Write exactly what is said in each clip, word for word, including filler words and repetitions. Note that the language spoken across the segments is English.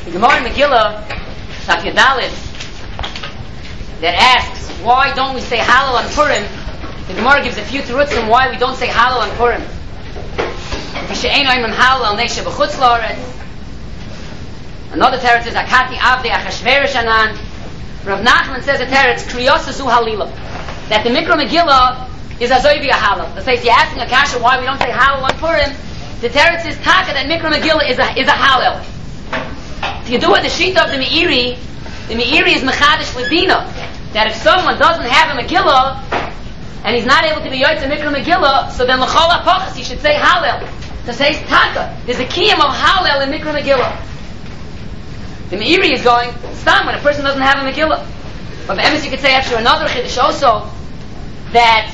The Gemara in Megillah, Daf Yadalit, that asks, why don't we say Hallel on Purim? The Gemara gives a few terutzim why we don't say Hallel on Purim. Another teretz is Akati Avdei Achashverosh Anan. Rav Nachman says a teretz Kriyos Zu Halila, that the Mikra Megillah is Azoivi a Hallel. Let's say if you're asking a kasha why we don't say Hallel on Purim, the teretz is Taka that Mikra Megillah is a is a Hallel. If you do it the Shita of the Meiri, the Meiri is Mechadish Ledina, that if someone doesn't have a Megillah and he's not able to be Yotze Mikra Megillah, so then L'chol HaPachas he should say Hallel. To say Taka, there's a kiyam of Hallel in Mikra Megillah. The Meiri is going, Stam, when a person doesn't have a Megillah. But the Emes you could say after another Chiddush also, that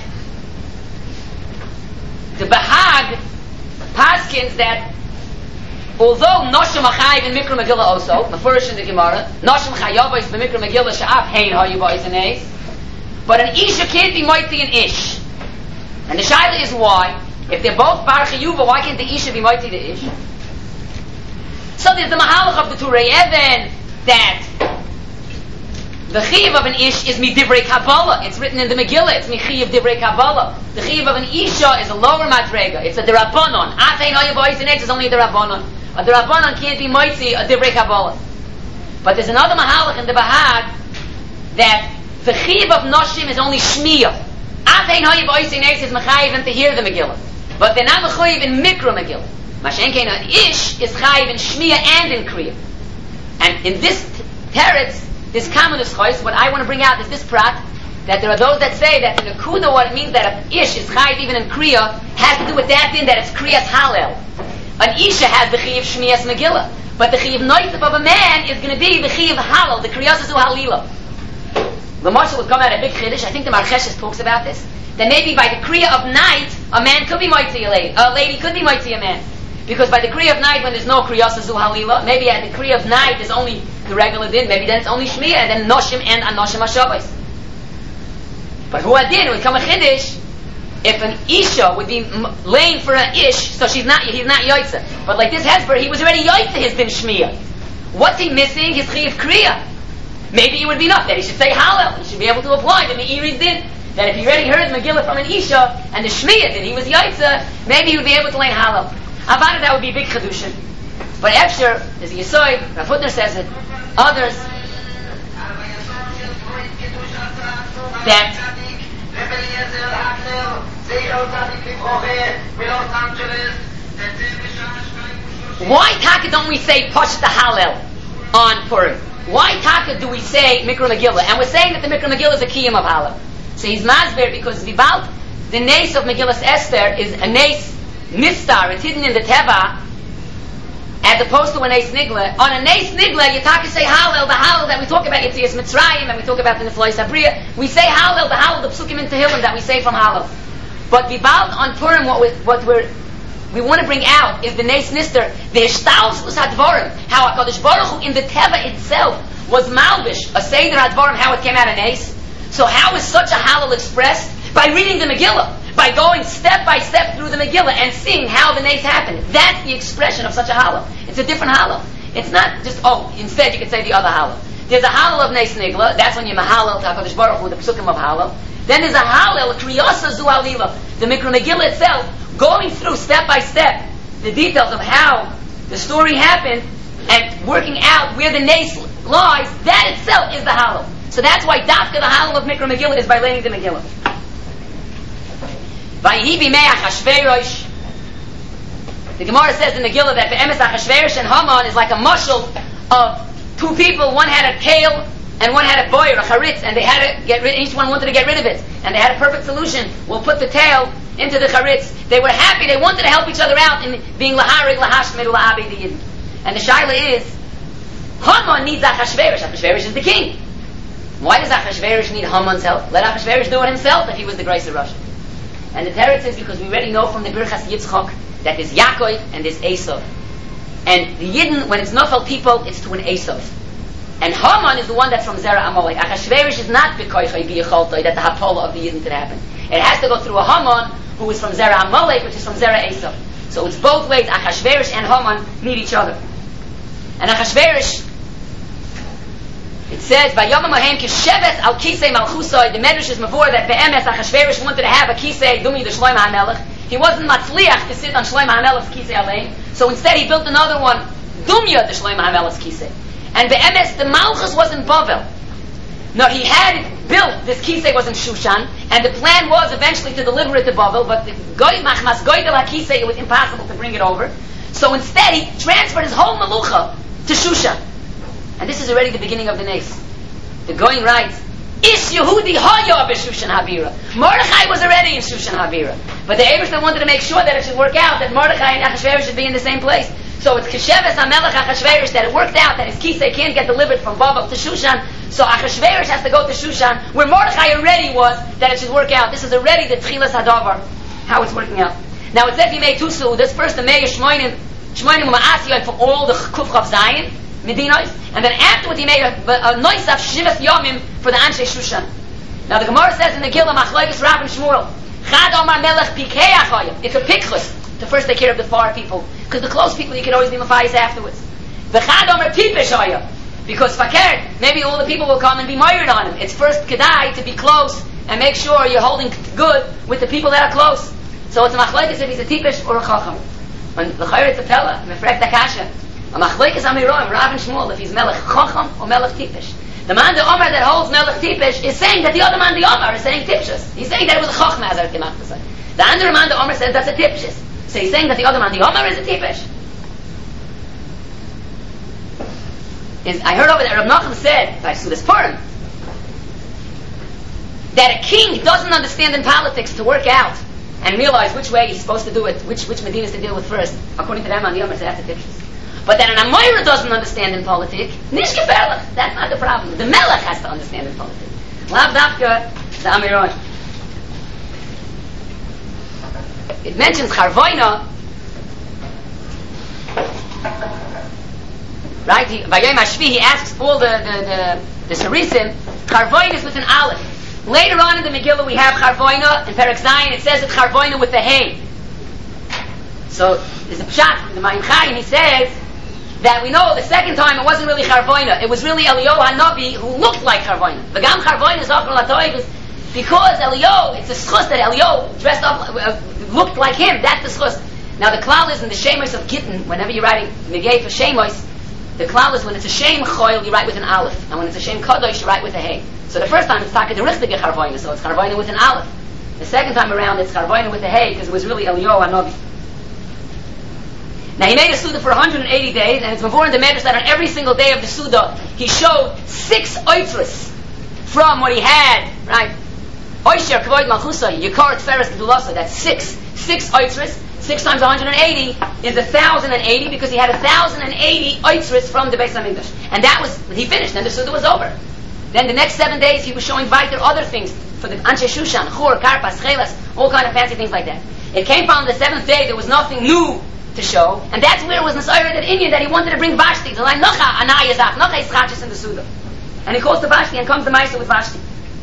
the Bahag paskins that although Noshim Achayiv in Mikra Megillah also, Mefurish in the Gemara, Noshim Chayava is the Mikra Megillah Sha'af Hein Hayuba is an Eis, but an Isha can't be mighty an Ish. And the Shaila is why? If they're both Bar Chayuva, why can't the Isha be mighty the Ish? So there's the Mahalach of the Turei Even that the Chiv of an Ish is Midivrei Kabbalah. It's written in the Megillah. It's Michiv Divrei Kabbalah. The Chiv of an Isha is a lower Madrega. It's a Derabanan. Afein Hayabais and is only a Derabanan. A Derabanan can't be mighty a Divrei Kabbalah. But there's another Mahalach in the Bahag that the Chiv of Noshim is only Shmiyah. Afein Hayabais and is Mechayiv to hear the Megillah. But they're not Mechayiv in Mikra Megillah. Mashenkein an Ish is Chayiv in Shmiyah and in Kriya. And in this teretz, this common is choice, what I want to bring out is this prat, that there are those that say that in the Kuda what it means that an Ish is Chayiv even in Kriya has to do with that thing that it's Kriyas Hallel. An Isha has the Chayiv Shmiyas Megillah, but the Chayiv Noitef of a man is going to be the Chayiv Hallel, the Kriyas Zu Halila. The Moshe would come out a big Chiddush, I think the Marcheshes talks about this, that maybe by the Kriya of night, a man could be mighty a lady, a lady could be mighty a man. Because by the Kriya of night, when there's no Kriyas Zu Halila, maybe at the Kriya of night is only the regular din, maybe then it's only Shmiyah, and then Noshim and Anoshim HaShabbos. But who adin would come a Chiddush, if an Isha would be m- laying for an Ish, so she's not, he's not Yoitza. But like this Hesper, he was already Yoitza his din Shmiyah. What's he missing? His Chiyav Kriya. Maybe it would be enough that he should say Hallel, he should be able to apply the Meiri's din. That if he already heard Megillah from an Isha, and the Shmiyah din, he was Yoitza, maybe he would be able to lay Hallel. Avada, that would be a big Chedushin. But Efsher, there's a Yesoid, Rav Hutner says it, others, that why Taka don't we say Pashta Hallel on Purim? Why Taka do we say Mikra Megillah? And we're saying that the Mikra Megillah is a Kiyam of Hallel. So he's Masber because Vibalt, the Nes of Megillas Esther is a Nes Nistar, it's hidden in the Teva, as opposed to a Nes Nigla. On a Nes Nigla, you talk to say Hallel, the Hallel that we talk about Yitzias Mitzrayim, and we talk about the Neflois Sabriya. We say Hallel, the Hallel, the Psukim in Tehillim that we say from Hallel. But Vibalt on Purim, what, we, what we're, we want to bring out is the Nes Nistar, the Hishtalskus HaDvarim, how HaKadosh Baruch Hu in the Teva itself was Malbish, a Seder HaDvarim, how it came out of Nes. So how is such a Hallel expressed? By reading the Megillah. By going step by step through the Megillah and seeing how the Nes happened. That's the expression of such a Hallel. It's a different Hallel. It's not just, oh, instead you could say the other Hallel. There's a Hallel of Nes Nigla, that's when you Mahallel to HaKadosh Baruch Hu, the Psukim of Hallel. Then there's a Hallel, Kriyasa Zu Halila, the Mikra Megillah itself, going through step by step the details of how the story happened and working out where the Nes lies, that itself is the Hallel. So that's why Dafka, the Hallel of Mikra Megillah, is by learning the Megillah. The Gemara says in Megillah that the Emes Achashverosh and Haman is like a mushal of two people. One had a kale and one had a boyer, a charitz, and they had to get rid. Each one wanted to get rid of it, and they had a perfect solution. We'll put the tail into the charitz. They were happy. They wanted to help each other out in being laharig lahashmedu lahabei the yidden. And the shaila is, Haman needs Achashverosh. Achashverosh is the king. Why does Achashverosh need Haman's help? Let Achashverosh do it himself if he was the Grace of Russia. And the teretz is because we already know from the Birchas Yitzchak that there's Yaakov and there's Esav. And the Yidden, when it's Nofel people, it's to an Esav. And Haman is the one that's from Zera Amalek. Achashverosh is not B'koichai B'yecholtoi, that the Hapola of the Yidden could happen. It has to go through a Haman who is from Zera Amalek, which is from Zera Esav. So it's both ways. Achashverosh and Haman need each other. And Achashverosh It says, "Vayom Mohem kishevet al kisei malchusoi." The Medrash is before that be'emes Achashverosh wanted to have a kisei dumi the Shlomo HaMelech. He wasn't matzliach to sit on Shlomo HaMelech's kisei alein, so instead he built another one, dumya the Shlomo HaMelech's kisei. And be'emes the malchus was in Bavel. No, he had built this kisei was in Shushan, and the plan was eventually to deliver it to Bavel, but the goy machmas goydel hakisei, it was impossible to bring it over. So instead he transferred his whole melucha to Shushan. And this is already the beginning of the nes. The going writes, Ish Yehudi Haya b'Shushan Habira. Mordechai was already in Shushan Habira. But the Eberstein wanted to make sure that it should work out, that Mordechai and Achashverosh should be in the same place. So it's Kesheves HaMelech Achashverosh that it worked out that his kisei can't get delivered from Bavel to Shushan. So Achashverosh has to go to Shushan, where Mordechai already was, that it should work out. This is already the Tchilas Hadavar, how it's working out. Now it says he made two sudas. First the Meir Shmoinim, Shmoinim Ma'asiyah for all the Kufchav Zayin, Medinos, and then afterwards he made a, a, a Noisaf Shivas Yomim for the Anshe Shushan. Now the Gemara says in the Gila, Machlokes Rav and Shmuel, Chad Omar Melech Pikei Achayim. It's a pikchus to first take care of the far people, because the close people you can always be mafayis afterwards. The Chad Omar Tipesh Hayim, because fakir, maybe all the people will come and be mired on him. It's first kedai to be close and make sure you're holding good with the people that are close. So it's a machlokes if he's a tipesh or a chacham. When the chayr it's a pella, mefrek dakasha. A machlokes amiroim, Rav and Shmuel, if he's melech chacham or melech tipesh. The man the Omar that holds melech tipesh is saying that the other man the Omar is saying tipshus. He's saying that it was a chacham as our timach to say. The other man the Omar says that's a tipshus. So he's saying that the other man the Omar is a tipesh. Is I heard over there Rav Nachum said by Sudas Purim that a king doesn't understand in politics to work out and realize which way he's supposed to do it, which which medinas to deal with first. According to them, on the Omer, that's the tipshus. But that an Amoira doesn't understand in politics, Nishke Berlach, that's not the problem. The Melech has to understand in politics. Lav Dafka, the Amiron. It mentions Charvoina, right? Vayom Hashvi, he asks all the the the, the Sarisim. Charvoina is with an Aleph. Later on in the Megillah we have Charvoina in Perek Zayin. It says it's Charvoina with the Hay. So there's a pshat from the Mayim Chayim. He says that we know the second time it wasn't really Charvoina. It was really Eliyahu Hanavi who looked like Charvoina. The Gam Charvoina is Achron Latoiv because Eliyahu, it's a schus that Eliyahu dressed up, uh, looked like him. That's the schus. Now the klal is in the Shemos of Gittin. Whenever you're writing Negei for Shemos, the klal is when it's a Shem Choil, you write with an Aleph, and when it's a Shem Kadosh, you write with a Hey. So the first time it's Taka Derichtige Charvoina, so it's Charvoina with an Aleph. The second time around it's Charvoina with a Hey, because it was really Eliyahu Hanavi. Now he made a Suda for one hundred eighty days, and it's before in the Medrash that on every single day of the Suda, he showed six oitras from what he had, right? Oisher, Kavoid Malchusay, Yikar, Tferes, Gedulasa, that's six. Six oitras, six times one hundred eighty is one thousand eighty, because he had one thousand eighty oitras from the Beis HaMikdash. And that was, he finished, then the Suda was over. Then the next seven days he was showing weiter other things for the Anshe Shushan, Chur, Karpas, Chelas, all kind of fancy things like that. It came from the seventh day, there was nothing new to show, and that's where it was Nasayra that Indian that he wanted to bring Vashti. The line Nocha Anayazach, Nocha is Chachis in the Suda. And he calls to Vashti and comes to Maisa with Vashti.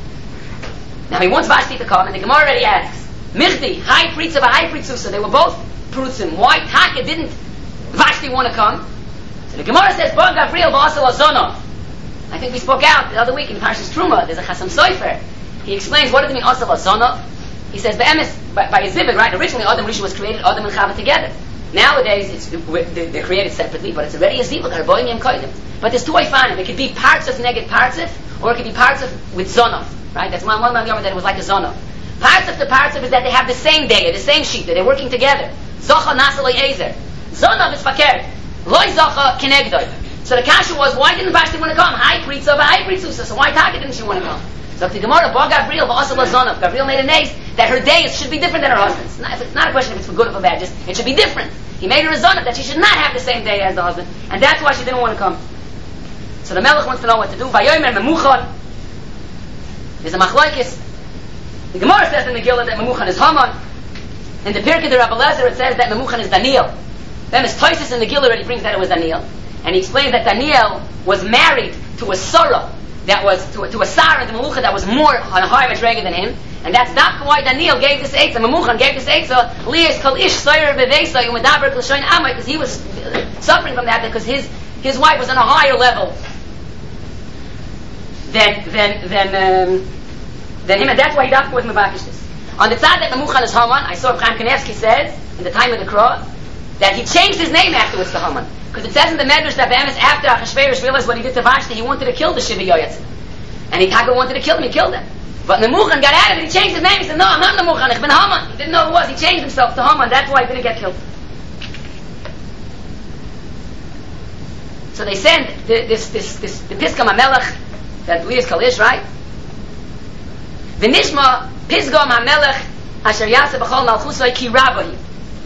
Now he wants Vashti to come, and the Gemara already asks, Michdi, High Pritza, High Pritzusa, they were both Prutzim. Why Taka didn't Vashti want to come? So the Gemara says, Bar Gavriel Ba'asal Azonov. I think we spoke out the other week in Parshas Truma, there's a Chasam Sofer. He explains what does it mean Asal Azonov. He says, Be'emes, by, by a Zibid, right? Originally Adam Rishon was created, Adam and Chava together. Nowadays, it's, they're created separately, but it's already a zivug, harboim yem koidim. But there's two ifanim. It could be parts of neged partzif, or it could be parts of with zonov. Right? That's one one man that it was like a zonov. Parts of the partzif is that they have the same day, the same sheet, they're working together. Zocha nasa loy ezer. Zonov is fakir. Loy zocha kinegdoi. So the kasha was, why didn't Vashti want to come? Hi pritza, hi pritzusa. So why Taka didn't she want to come? So the Gemara, Bar Gavriel v'asal zonov. Gavriel made a nace that her days should be different than her husband's. It's not, it's not a question if it's for good or for bad. Just it should be different. He made her a zonah that she should not have the same day as the husband, and that's why she didn't want to come. So the Melech wants to know what to do. Vayomer Memuchan. There's a machlokes. The Gemara says in the Megillah that Memuchan is Haman. In the Pirkei de Rabbi Lezer it says that Memuchan is Daniel. Then his Tosis in the Gillah already brings that it was Daniel, and he explains that Daniel was married to a Sarah that was to, to a Sarah, the Melucha that was more on a higher madrega than him. And that's not why Daniel gave this eitzah, Memuchan gave this eitzah, Lias kol ish soyer bevesa umedaber k'lashoin amay, because he was suffering from that because his his wife was on a higher level. than than than um, than him, and that's why he dafka was mevakish this. On the side that Memuchan is Haman, I saw Chaim Kanevsky says in the time of the cross that he changed his name afterwards to Haman, because it says in the Medrash that Be'emes after Achashverosh realized what he did to Vashti, he wanted to kill the Shiva Yoyetz, and he Taka wanted to kill him. He killed him. But Memuchan got out of it. He changed his name. He said, "No, I'm not Memuchan. Ich bin Haman." He didn't know who it was. He changed himself to Haman. That's why he didn't get killed. So they send the, this, this, this, the Piskam HaMelech that Lias Kalish, right? V'nishma Pisgam HaMelech Asher Yaseh B'chol Malchusay Ki Rabbahi.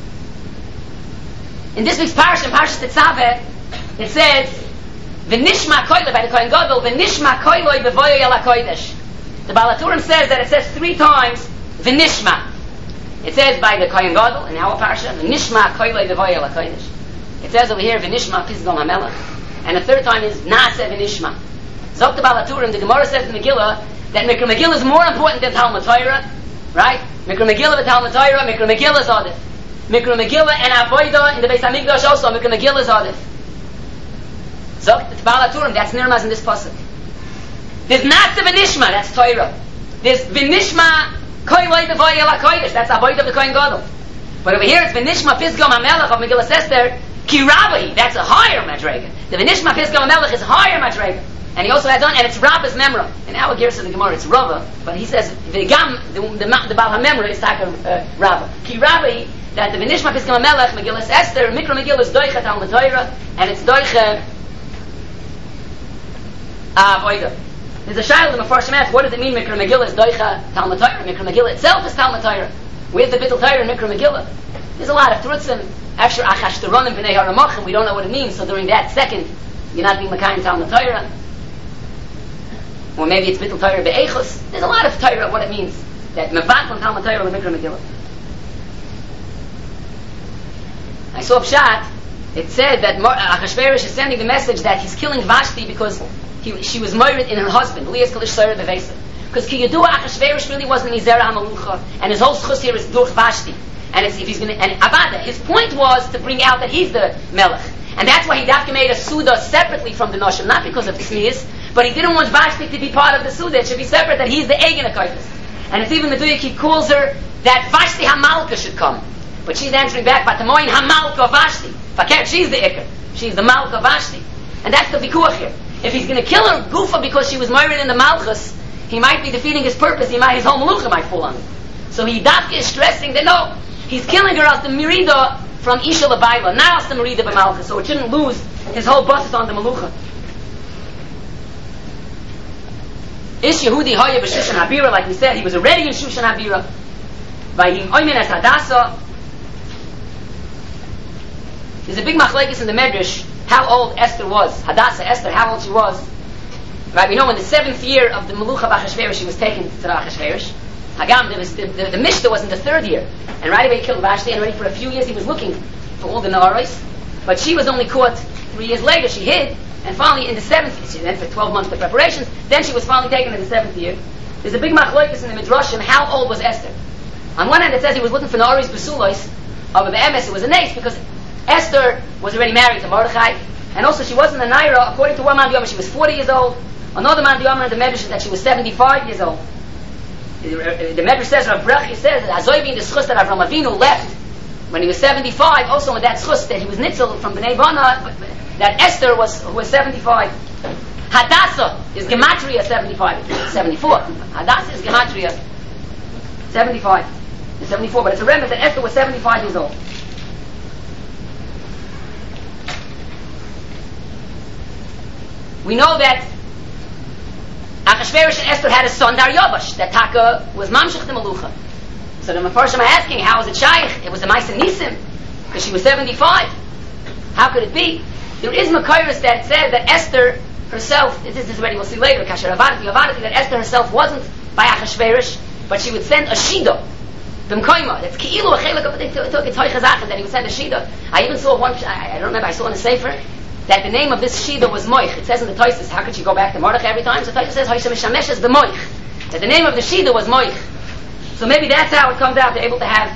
In this week's parsha, in Parshas Tetzaveh, it says, V'nishma Koiloi, by the Kohen Gadol, V'nishma Koiloi B'voyo Yel HaKodesh. The Baal HaTurim says that it says three times, V'nishma. It says by the Kohen Gadol, in our parsha, V'nishma Koiloi B'voyo Yel HaKodesh. It says over here, V'nishma Pisgam HaMelech. And the third time is Naaseh V'nishma. Zok the Baal HaTurim, the Gemara says in Megillah, that Mikra Megillah is more important than Talmud Torah, right? Mikra Megillah and Talmud Torah, Mikra Megillah is Adif. Mikra Megillah and Avodah in the Beis HaMikdash also, Mikra Megillah is Adif. Zok the Baal HaTurim, that's Nirmaz in this pasuk. There's Naaseh V'nishma, that's Torah. There's V'nishma Koiloi B'voy El HaKodesh, that's Avodah of the Kohen Gadol. But over here it's V'nishma Pisgam HaMelech of Megillah Esther, Ki Rabbahi, that's a higher madrega. The V'nishma Pisgam HaMelech is higher madrega. And he also adds on, and it's Rabba's memra. In our Gersa of the Gemara, it's Rava, but he says, V'gam, the, the, the Baal HaMemra is Taka uh, Rabba. Ki Rabbahi, that the V'nishma Pisgam HaMelech, Megillah Esther, Mikra Megillah is Doicha Talmud Torah, and it's Doicha Avodah. There's a shayla in the Mefarshim asks, what does it mean Mikra Megillah is Doicha Talmud Torah? Mikra Megillah itself is Talmud Torah. Where's the Bittul Torah in Mikra Megillah? There's a lot of trutzim. After Achashtaronim B'nei Haramachim, we don't know what it means, so during that second, you're not being Makayim Talmud Torah. Or maybe it's Bittul Torah Be'echus. There's a lot of Torah, what it means. That Mevat from Talmud Torah Mikra Megillah. I saw Pshat, it said that Achashverosh is sending the message that he's killing Vashti because he, she was murdered in her husband, Lias Kalish Sarah Bevesa. Because Ki Yedua Achashverosh really wasn't Mizera HaMalucha, and his whole schus here is Durch Vashti. And it's, if he's going to, and Avada, his point was to bring out that he's the Melech. And that's why he dafka made a Suda separately from the Noshim, not because of Tznius, but he didn't want Vashti to be part of the Suda. It should be separate, that he's the Egen HaKoifis. And it's even the Duyik, he calls her that Vashti HaMalka should come. But she's answering back, Batamoyin HaMalka Vashti. Fakir, she's the Iker. She's the Malka Vashti. And that's the Vikuach here. If he's going to kill her Gufa because she was murdered in the Malchus, he might be defeating his purpose, he might, his whole Melucha might fall on him. So he dafka is stressing that no, he's killing her as the Merida from Isha Labaila, now as the Merida B'Malchus, so it shouldn't lose his whole bus on the Melucha. Ish Yehudi Haya B'Shushan Habira, like we said, he was already in Shushan Habira. By him Oymen as Hadassah. There's a big machlekes in the Medrash how old Esther was. Hadassah, Esther, how old she was. Right, we know in the seventh year of the Melucha of Achashverosh, she was taken to the Achashverosh. Hagam, there was the, the, the Mishnah was in the third year, and right away he killed Vashti, and already for a few years he was looking for all the Naharos, but she was only caught three years later. She hid, and finally in the seventh year, she went for twelve months for preparations, then she was finally taken in the seventh year. There's a big machlokes in the Midrashim, how old was Esther? On one hand it says he was looking for Naharos Besulos, over the M S it was a nace, because Esther was already married to Mordechai, and also she wasn't a Naira. According to one man Diyomah, she was forty years old. Another man Diyomah in the Medrash is that she was seventy-five years old. The, the Medrash says, Rav Brachi says, that Azoivi in the schus that Avram Avinu left when he was seventy-five, also in that schus that he was nitzel from Bnei Bana, that Esther was who was seventy-five. Hadassah is Gematria seventy-five, seventy-four. Hadassah is Gematria seventy-five, seventy-four, but it's a remnant that Esther was seventy-five years old. We know that Achashverosh and Esther had a son, Daryabash, that Taka was Mamshech the Melucha. So the Mefarshim are asking, how is it Shaykh? It was a Maisa Nisim, because she was seventy-five. How could it be? There is Makairis that said that Esther herself, this is already, we'll see later, Kasher Avadati, Avadati, that Esther herself wasn't by Achashverosh, but she would send a Shida, the Mkoima. That's Ki'ilu, a Chelak of it, took its Hoichazach, that he would send a Shida. I even saw one, I, I don't remember, I saw in a Sefer, that the name of this Shida was Moich. It says in the Toises, how could she go back to Mordechai every time? So the Toises says, Hoisha Mishamesh is the Moich. That the name of the Shida was Moich. So maybe that's how it comes out, they're able to have.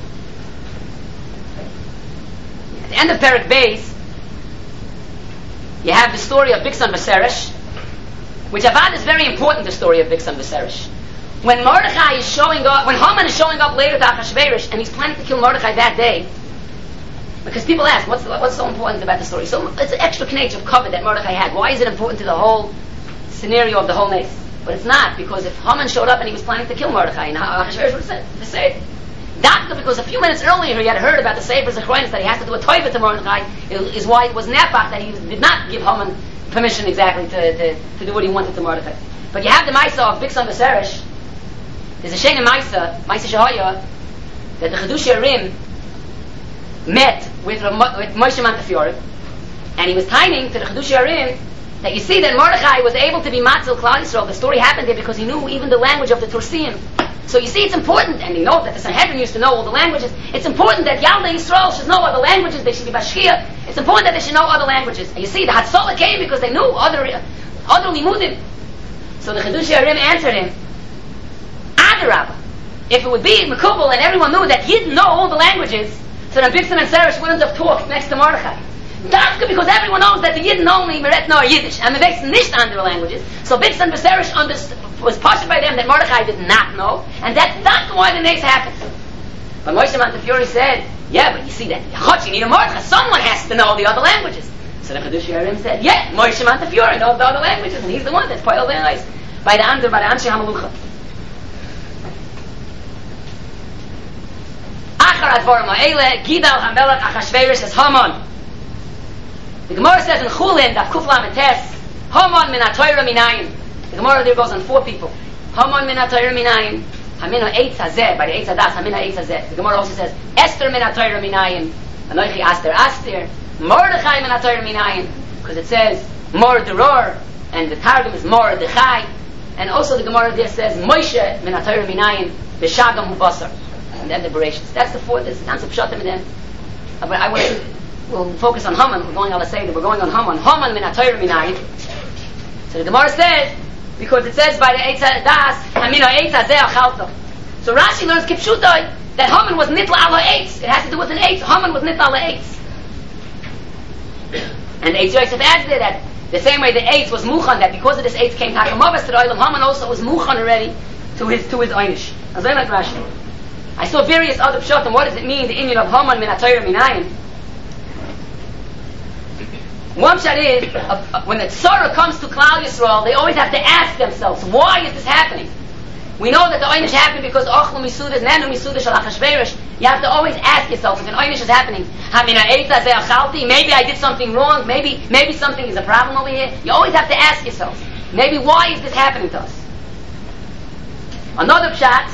At the end of Perek Beis, you have the story of Biksan Vaseresh, which Avad is very important, the story of Bigsan Viseresh. When Mordechai is showing up, when Haman is showing up later to Achashverosh, and he's planning to kill Mordechai that day, because people ask, what's, what's so important about the story? So it's an extra knage of cover that Mordechai had. Why is it important to the whole scenario of the whole nace? But it's not, because if Haman showed up and he was planning to kill Mordechai, and Achashverosh would have said the same. That's because a few minutes earlier he had heard about the Sefer Zechronis that he has to do a toiva to Mordechai, is why it was Nepach that he did not give Haman permission exactly to, to, to do what he wanted to Mordechai. But you have the Maisa of Bigsan Viseresh. There's a Shena Maisa, Maisa Shahaya, that the Chedush Yerim met with, with Moshe Montefiore, and he was timing to the Chedush Yerim that you see that Mordechai was able to be Matzil Klal Yisrael. The story happened there because he knew even the language of the Tursiim. So you see, it's important, and you know that the Sanhedrin used to know all the languages. It's important that Yalda Yisrael should know other languages. They should be Bashkia. It's important that they should know other languages. And you see, the Hatzalah came because they knew other other limudim. So the Chedush Yerim answered him, Adarabah, if it would be Mekubal and everyone knew that he didn't know all the languages, so then Bigsan and Seresh wouldn't have talked next to Mordechai. That's because everyone knows that the Yidden only Meret nor Yiddish, and the Beis nicht andere languages. So Bigsan and Seresh was pushed by them that Mordechai did not know, and that's not why the nace happened. But Moshe Montefiore said, yeah, but you see that Chotch, you need a Mordechai, someone has to know the other languages. So the Chedush Yerim said, yeah, Moshe Montefiore knows the other languages, and he's the one that's Poel Be'anais by the Amdur, by the Anshe HaMalucha. Achar Advarim Ha'ele, Gidal HaMelech Achashverosh as Haman. The Gemara says in Chulin, Daf Kuf Lamed Tes, Haman min HaTorah minayin. The Gemara there goes on four people. Haman min HaTorah minayin, Hamina Eitz Hazeh, by the Eitz Hadas, Hamina Eitz Hazeh. The Gemara also says, Esther min HaTorah minayin, Anoichi Aster Aster, Mordechai min HaTorah minayin, because it says Mordoror, and the Targum is Mordechai, and also the Gemara there says Moshe min HaTorah minayin, B'Shagam Hubasar. And then the Bereshit. That's the fourth, there's tons of Pshatim in them. But I want to, we'll focus on Haman. We're going on the Seder, we're going on Haman. Haman min HaTorah minayin. So the Gemara says, because it says by the Eitz Das, Hamina Eitz Hazeh Achalta. So Rashi learns Kipshutai that Haman was nitla ala Eitz. It has to do with an Eitz. Haman was nitla ala Eitz. And the Eitz Yosef adds there that the same way the Eitz was Muchan, that because of this Eitz came Takamavas to the Olam, Haman also was Muchan already to his to his Einish. As I like Rashi. I saw various other pshatim. What does it mean, the Inyan of Haman min HaTorah minayin? One pshat is, uh, uh, when the Tzara comes to Klal Yisrael, they always have to ask themselves, why is this happening? We know that the Einish happened because Ochlu Misudah, Nenu Misudah Shal Achashverosh. You have to always ask yourself, if an Einish is happening, Hamina Eitz Hazeh Achalti, maybe I did something wrong, maybe maybe something is a problem over here. You always have to ask yourself, maybe why is this happening to us? Another pshat,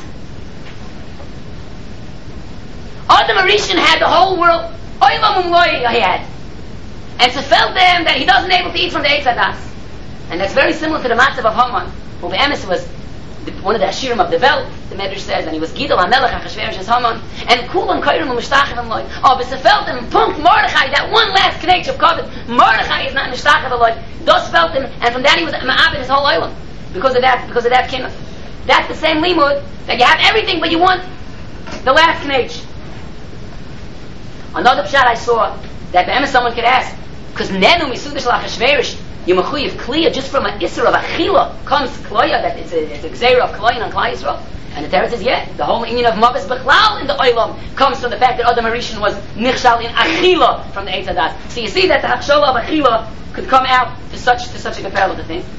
Adam Arishan had the whole world, Oilam Umloi he had. And so felt them that he doesn't able to eat from the Eitz Hadas. And that's very similar to the Matzav of Haman, who Be'emes was the, one of the Ashirim of the Welt, the Medrash says, and he was Gidal HaMelech HaChashverosh as Haman, and Kulan Kairim U'Mishtachim Aloi. Oh, but so felt them, Punkt Mordechai, that one last connection of Kovet, Mordechai is not Mishtachim Aloi. Thus felt him, and from that he was Ma'abed his whole Olam. Because of that, because of that came, that's the same limud, that you have everything, but you want the last connection. Another pshat I saw, that the someone could ask, because Nenu Misudah Shel Achashverosh, you mechuyev kliya just from an isser of achila comes kloya, that it's a, it's a gzeira of kloya on Klal Yisrael. And the Torah says, yeah, the whole inyan of Mavis Bechlal in the Olam comes from the fact that Adam Arishan was nichshal in achila from the Eitz Hadas. So you see that the hachshola of achila could come out to such to such a parallel to thing.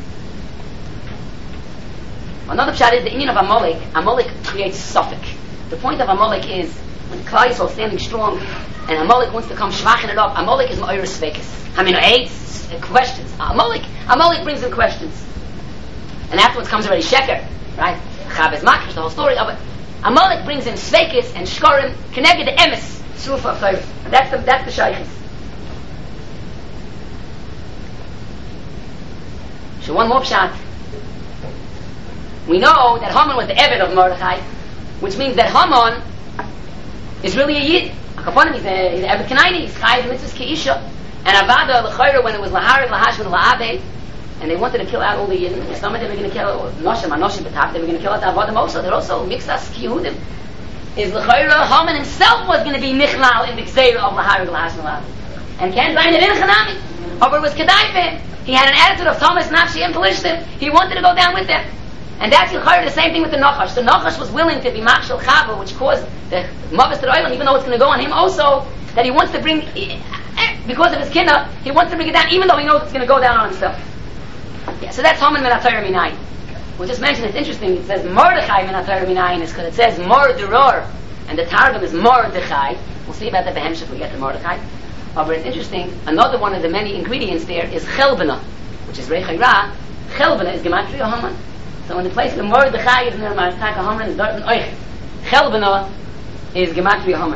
Another pshat is the inyan of Amalek. Amalek creates suffix. The point of Amalek is when Klal Yisrael is standing strong and Amalek wants to come shvachen it up. Amalek is ma'oris svekis. I mean, AIDS, questions. Amalek, Amalek brings in questions, and afterwards comes already sheker, right? Chabez Makrish, the whole story of it. Amalek brings in svekis and shkorim, connected to emes, srufa of Torah. That's the that's the shaykhis. So one more pshat. We know that Haman was the Eved of Mordechai, which means that Haman is really a Yid. Akaponim, he's a, he's an Eved Kanaini, he's chayiv mitzvahs keisha. And Avada l'chayra, when it was laharid lahashvan la'abed, and they wanted to kill out all the Yidden, some of them were going to kill Noshim, Anoshim B'tach, they were going to kill out the Avadim also. They're also mixas kihudim. Is l'chayra, Haman himself was going to be nichlal in the gzeira of laharid lahashvan la'abed. And can't find it in Chanami. However, it was kedai for him. He had an attitude of Thomas Nafshi and Pelishtim. He wanted to go down with them. And that's the same thing with the Nachash. The Nachash was willing to be Machshel Chava, which caused the Mavis to the Oilam, even though it's going to go on him also, that he wants to bring, because of his kinna, he wants to bring it down, even though he knows it's going to go down on himself. Yeah, so that's Haman min HaTorah Minayin. We'll just mention, it's interesting, it says Mordechai min HaTorah Minayin is because it says Mordoror, and the Targum is Mordechai. We'll see about the Behemsh if we get to Mordechai. But it's interesting, another one of the many ingredients there is Chelbana, which is Rechai Ra. Chelbana is Gematria Haman. So in the place of Mordechai is near Martaka Haman is Dorten Oich. Chelbana is Gematria Haman.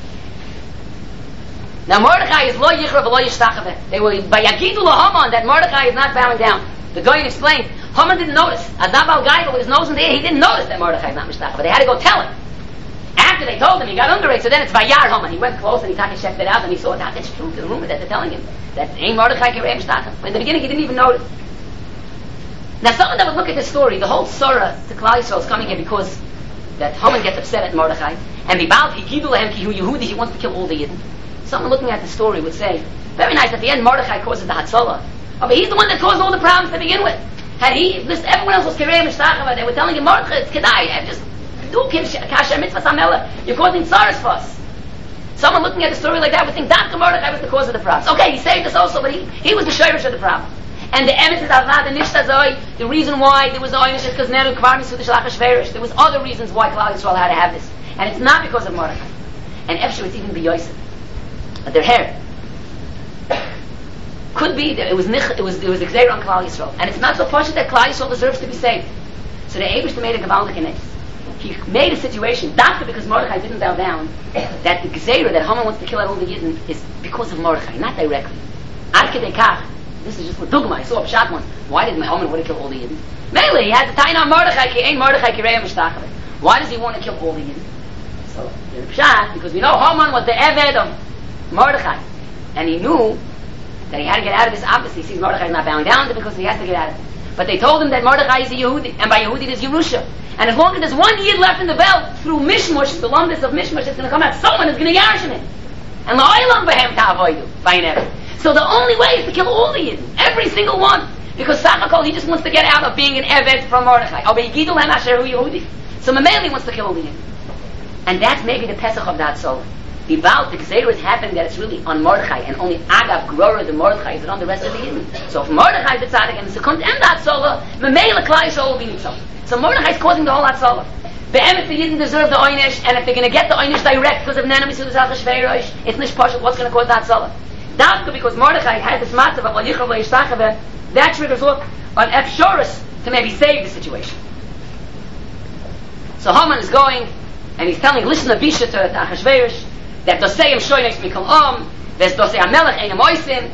Now Mordechai is Lo Yichra V'Lo Yishtachave. They were by Yagidu Lo Haman that Mordechai is not bowing down. The Goyen explained, Haman didn't notice. Adabal Gaidel with his nose in the air, he didn't notice that Mordechai is not Mishtachave. They had to go tell him. After they told him, he got under it, so then it's Vayar Haman. He went close and he took checked it out and he saw that it's true to the rumor that they're telling him that ain't Mordechai Kirei Mishtachave. In the beginning he didn't even notice. Now someone that would look at this story, the whole Surah to Klal Yisrael is coming here because that Haman gets upset at Mordechai, and Bibal Ki Gidu Lehem Ki Hu Yehudi, he wants to kill all the Yidden. Someone looking at the story would say, very nice, at the end Mordechai causes the Hatzalah. Oh, but he's the one that caused all the problems to begin with. Had he, this, everyone else was Kirei Mishtachava, they were telling him, Mordechai, it's Kedai, just do Kasher Mitzvah Samela, you're causing Tsaras for us. Someone looking at the story like that would think Dafka Mordechai was the cause of the problems. Okay, he saved us also, but he, he was the shirish of the problem. And the emes is avad and nishtazoi. The reason why there was oynish is because neru kvar misud shalach shverish. There was other reasons why Klal Yisrael had to have this, and it's not because of Mordechai. And Efshu, it's even b'Yosef. But their hair could be that it was nich, it was it was exer on Klal Yisrael, and it's not so posh that Klal Yisrael deserves to be saved. So the Eibush made a gavaldik in it. He made a situation, not because Mordechai didn't bow down, that the gzeira that Haman wants to kill out all the Yidden is because of Mordechai, not directly. Ad kedei kach. This is just for dogma. I saw a pshat once. Why did Haman want to kill all the Yidden? Mainly, he had to tie on Mordechai. Ki ain't Mordechai kirei mishtachave. Why does he want to kill all the Yidden? So the pshat, because we know Haman was the eved of Mordechai, and he knew that he had to get out of this. Obviously, he sees Mordechai is not bowing down to because he has to get out of it. But they told him that Mordechai is a Yehudi, and by Yehudi there's Yerusha. And as long as there's one Yid left in the belt, through Mishmush, the longest of Mishmush, it's going to come out. Someone is going to yarish him. And la'olam b'hem ta'avoidu, v'yinev. So the only way is to kill all the Yidden, every single one, because Sachakol he just wants to get out of being an eved from Mordechai. So Mameli wants to kill all the Yidden, and that's maybe the Pesach of that soul. The Baal the Gzeir is happening that it's really on Mordechai, and only Agav Grora the Mordechai is on the rest of the Yidden. So if Mordechai is the tzaddik and the Sekund and that soul, Mameli Klal Yisrael will be nitzal. So Mordechai is causing the whole Hatzalah. Be'emet the Yidden deserve the oynish, and if they're going to get the oynish direct because of Nana Misudas HaShveirosh, it's nish Pashat. What's going to cause the Hatzalah? Dafka, because Mordechai had this matzav of Yichrav Le'ishtachave, that triggers off on Efshorus to maybe save the situation. So Haman is going, and he's telling, listen to Bisha to Achashverosh, that Doseim Shoynex Mikol Om, there's Dosei HaMelech Ein HaMoisim.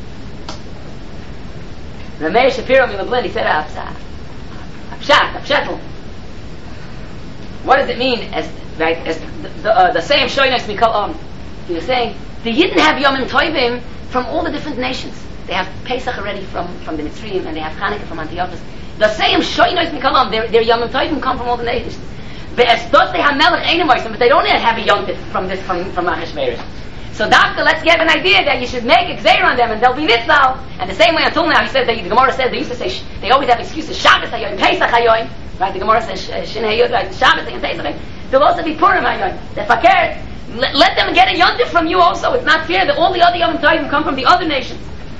Rameir Shapiro Milablin, he said, Apshat, Apshatel. What does it mean as, right, as the Doseim Shoynex Mikol Om? He was saying, the Yidden have Yomim Tovim from all the different nations. They have Pesach already from, from the Mitzrayim, and they have Chanukah from Antiochus. The same Shoynos Mikalam, their, their Yomim Tovim come from all the nations. But they have Melech Einamoisim, but they don't have a Yomtiv from this, from, from Achashverosh. So Dafka, let's get an idea that you should make a Gzeir on them, and they'll be Nitzal. And the same way until now, he says, that the Gemara says, they used to say, they always have excuses, Shabbos Hayoim, Pesach Hayoim, right? The Gemara says, Shin Hayod, right? Shabbos and Pesach Hayoim. There'll also be Purim Hayoim. The Fakir, Let, let them get a yontif from you also. It's not fair that all the other Yom Tovim come from the other nations.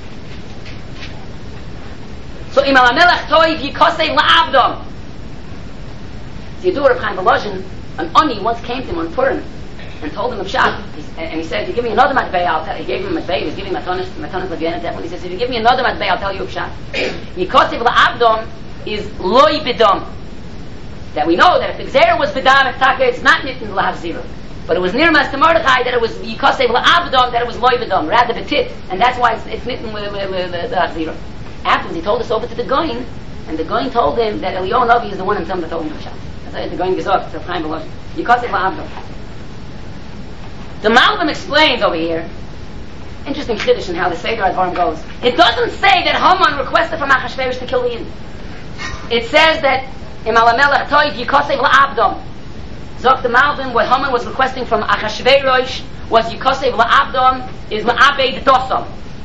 So Imal HaMelech Toiv Yikosei La'avdom. So you do Rav Chaim Volozhin, an Oni once came to him on Purim and told him of Pshat. And he said, if you give me another matbei, I'll tell you. He gave him a matbei, he was giving Matonis Levien and he says, if you give me another matbei, I'll tell you of Pshat. Yikosei La'avdom is Loi Bidom. That we know that if the Gzeira was Bidam, it's not Nitten L'Havzira. But it was Nirmas to Mordechai that it was Yikosev La'avdom, that it was Loivedom, rather Betit, and that's why it's, it's Nitten with the Achzira. Afterwards, he told us over to the Goin, and the Goin told him that Eliyahu Novi is the one himself that told him to Pshat. That's why the Goin gives up to Chaim Volozhin. Yikosev La'avdom. The Malbim explains over here, interesting Chiddush in how the Seder Advarim goes. It doesn't say that Haman requested from Achashverosh to kill the Yidden. It says that Imal HaMelech Toiv Yikosev La'avdom. Zok the Malbim, what Haman was requesting from Achashverosh was Yikosev La'avdom, is Ma'abed Dosam.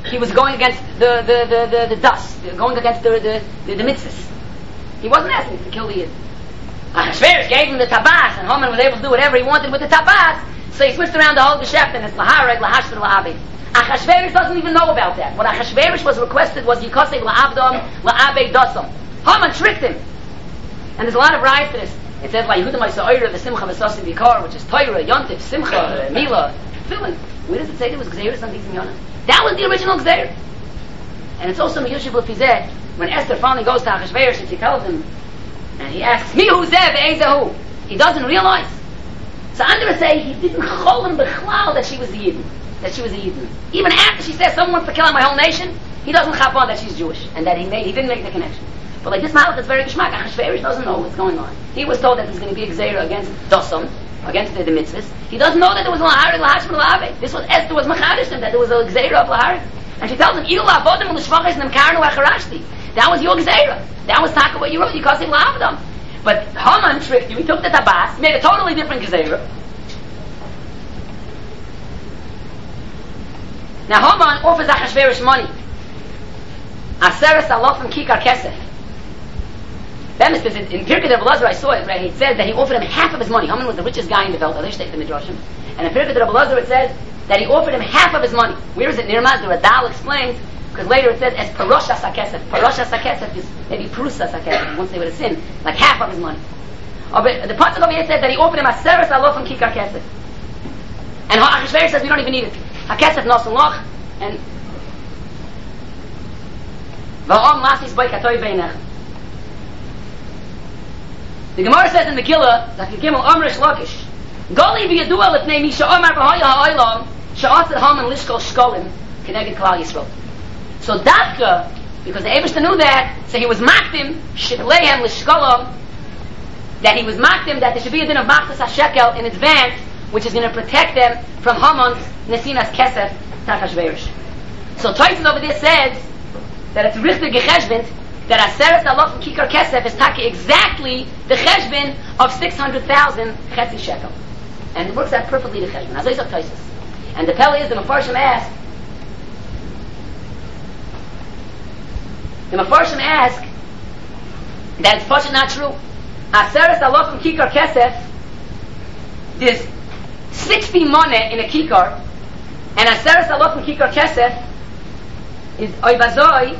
he was going against the the the, the, the dust, going against the the, the, the mitzvahs. He wasn't asking to kill the Yid. Achashverosh gave him the tabas, and Haman was able to do whatever he wanted with the tabas, so he switched around the whole geschäft, and it's lahareg, lahashver, la'abed. Achashverosh doesn't even know about that. What Achashverosh was requested was yikoseg la'abdom, la'abed dosam. Haman tricked him. And there's a lot of rights to this. It says, like Yehuda Ma'aseh the Simcha V'Sasi Vikar, which is Torah, Yontif, Simcha, Mila, Tefillin. Where does it say there was Gzeiros on these in Yonah? That was the original Gzeir. And it's also Meyushiv L'Fizeh, when Esther finally goes to Achashverosh and she tells him, and he asks, Mi hu zeh ve'ezehu? He doesn't realize. So I'm going to say, he didn't cholim b'chlal that she was a Yidden. That she was a Yidden. Even after she says, someone wants to kill out my whole nation, he doesn't chap on that she's Jewish, and that he made, he didn't make the connection. But like this Malach is very geschmack. Achashverosh doesn't know what's going on. He was told that there's going to be a Gzeira against Dosam, against the, the mitzvahs. He doesn't know that there was a Laharik, Lahashim, Laharik. This was Esther was Machadish him, that there was a Gzeira of Laharik. And she tells him, Ilu la'avodim u'l'shvachas nemkarnu acharashti. That was your Gzeira. That was taka what you wrote. You caused him la'avdam. But Haman tricked you. He took the tabas, made a totally different Gzeira. Now Haman offers Achashverosh money. Aseres alofim kikar kesef. Then in, in Pirkei Rabbi Elazar I saw it, right? It says that he offered him half of his money. Haman was the richest guy in the world. I take the Midrashim. And in Pirkei Rabbi Elazar it says that he offered him half of his money. Where is it? Nirmaz, the Radal explains, because later it says as parosha sakesef. Parosha sakesef is maybe prusa sakesef, once they would have sinned, like half of his money. Oh, but the pasuk over here said that he offered him aseres alofim kikar kesef. And Achashverosh says we don't even need it. Hakesef nosun loch, and va'om lasis boy katoy beinach. The Gemara says in the Megillah, Zakir Gimel Amrish Lakish, Gali v'yadua l'pnei mi sha'omar b'haya ha'olam sha'atzad Haman lishkol shkolim k'neged Klal Yisrael. So Dafka, because the Eibishter knew that, so he was makdim shikleihem l'shkolam, that he was makdim that there should be a din of machzas ha'shekel in advance, which is going to protect them from Haman's nesinas kesef Achashverosh. So Tosfos over there says that it's richter gecheshbent that Aseres Alofim Kikar Kesef is taka exactly the cheshbon of six hundred thousand chetzi shekel. And it works out perfectly the cheshbon. As I said, Tosfos. And the Pele is, the Mefarshim ask, the Mefarshim ask that it's Pasha not true. Aseres Alofim Kikar Kesef, there's sixty money in a Kikar, and Aseres Alofim Kikar Kesef is Oivazoi,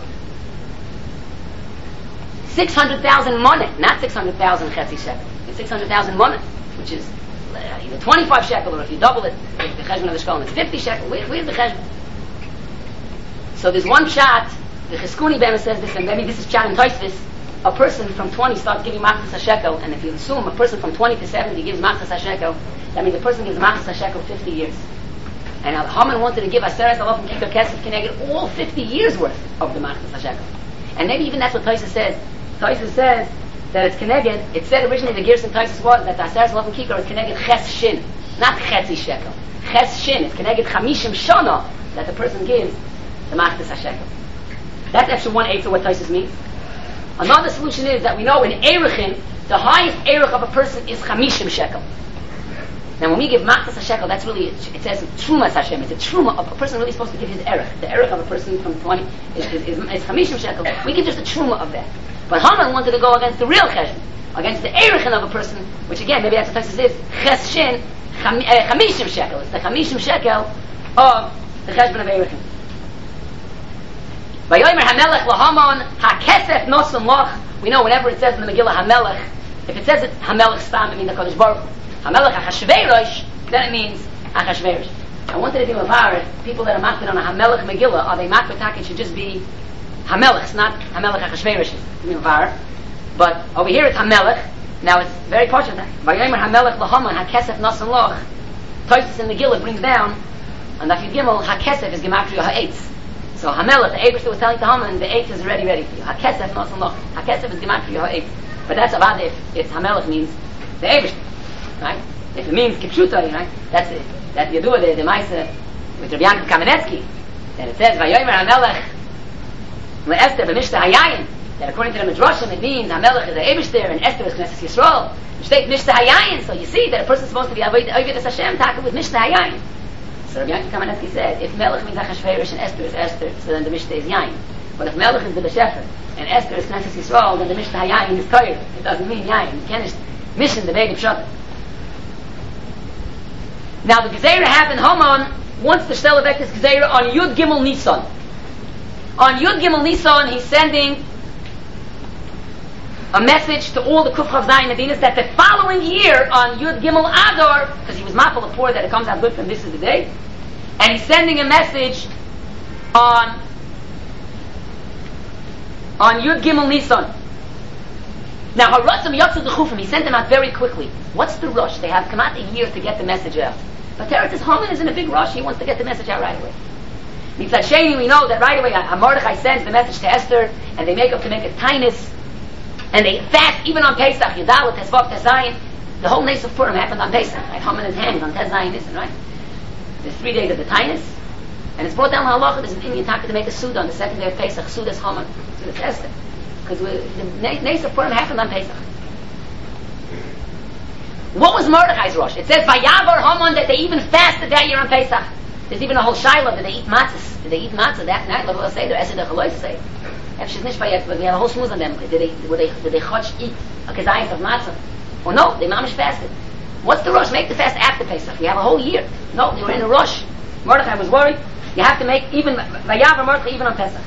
six hundred thousand money, not six hundred thousand chetzi shekel. It's six hundred thousand money, which is uh, either twenty-five shekel, or if you double it, the cheshbon of the shkolim, it's fifty shekel. Where, where's the cheshbon? So there's one shot, the Cheskuni Bema says this, and maybe this is shot in Tosfos, a person from twenty starts giving machzas shekel, and if you assume a person from twenty to seventy gives machzas shekel, that means the person gives machzas shekel fifty years. And Haman wanted to give Aseres Alofim Kikar Kesef Keneged all fifty years worth of the machzas shekel. And maybe even that's what Tosfos says. Tosfos says that it's Keneged, it said originally the Gerson Tosfos was that the Aseres Alofim Kikar is Keneged Ches Shin, not Chetzi Shekel. Ches Shin, it's Keneged Chamishim Shana that the person gives the machzas shekel. That's extra one eighth of what Tosfos means. Another solution is that we know in Erechin, the highest Erech of a person is Chamishim Shekel. Now when we give machzas shekel, that's really, it says Trumas Hashem, it's a Truma of a person really supposed to give his Erech. The Erech of a person from twenty is, is, is, is Chamishim Shekel. We give just a Truma of that. But Haman wanted to go against the real cheshbon, against the Erechin of a person, which again, maybe that's what Tosfos is, Ches Shin, Chamishim Shekel. It's the Chamishim Shekel of the cheshbon of Erechin. Vayomer HaMelech LaHaman HaKesef Nosum Loch. We know whenever it says in the Megillah HaMelech, if it says it HaMelech Stam, it means the Kodesh Baruch Hu. HaMelech HaChashverosh, then it means Achashverosh. I wanted to do a var, people that are makbid on a HaMelech Megillah, are they makbid tak, it should just be HaMelech, not HaMelech HaChashverosh. It's a var. But over here it's HaMelech. Now it's very partial. Vayomer HaMelech LaHaman HaKesef Nosum Loch. Tosfos in the Megillah brings down, and Daf Yud Gimel, HaKesef is Gematria HaEitz. So Hamelech, the Eibishter was telling to Haman, the eighth is already ready for you. HaKesef Nosum Loch. HaKesef is Gematria for your eighth. But that's about if it's Hamelech means the Eibishter. Right? If it means Kipshuta, right? That's it. That Yadua, the, the Maisa with Rabbi Yankov Kamenetsky. Then it says, Vayomer HaMelech LeEsther b'Mishta Hayayin. That according to the Midrashim, it means Hamelech is the Eibishter and Esther is Knesset Yisrael. You state Mishta Hayayin, so you see that a person is supposed to be Avodas Hashem, talking with Mishta Hayayin. So Rabbi Yankee Kamenetsky said, if Melech means Achashverosh and Esther is Esther, so then the Mishnah is Yain. But if Melech is the Beshefer and Esther is Knesset Yisrael, then the Mishnah Yain is Koyer. It doesn't mean Yain. You can't mission the Beit of Shabbat. Now the Gezerah happened, Haman wants to shtel back this Gezerah on Yud Gimel Nisan. On Yud Gimel Nisan, he's sending a message to all the Kufchav Zayin Medinas that the following year on Yud Gimel Adar, because he was mafal of poor that it comes out good from this is the day, and he's sending a message on on Yud Gimel Nisan. Now Haratzim Yotzu D'Chufim, he sent them out very quickly. What's the rush? They have come out a year to get the message out. But Teretz Haman is in a big rush. He wants to get the message out right away. Mitzad Sheni, we know that right away Mordechai sends the message to Esther, and they make up to make a tinus. And they fast even on Pesach, Yudal, Tesvav, Tezayin. The whole Nes of Purim happened on Pesach. Right? Haman his hands on Tezayin Nisan, right? There's three days of the Tainus. And it's brought down Halacha, there's an Indian taka to make a Suda on the second day of Pesach, Suda's Haman. Suda's Esther. Because the Nes of Purim happened on Pesach. What was Mordechai's rush? It says, Vayavar Haman, that they even fasted that year on Pesach. There's even a whole Shiloh, did they eat matzahs? Did they eat matzah that night? What will I say? They're Esed HaChalois say. She's nicht yet, but we have a whole smooth on them. Did they, did they, did they chotch eat a kezayis of matzah? Or no, they mamish fasted. What's the rush? Make the fast after Pesach. We have a whole year. No, they were in a rush. Mordechai was worried. You have to make even Vayav Mordechai even on Pesach.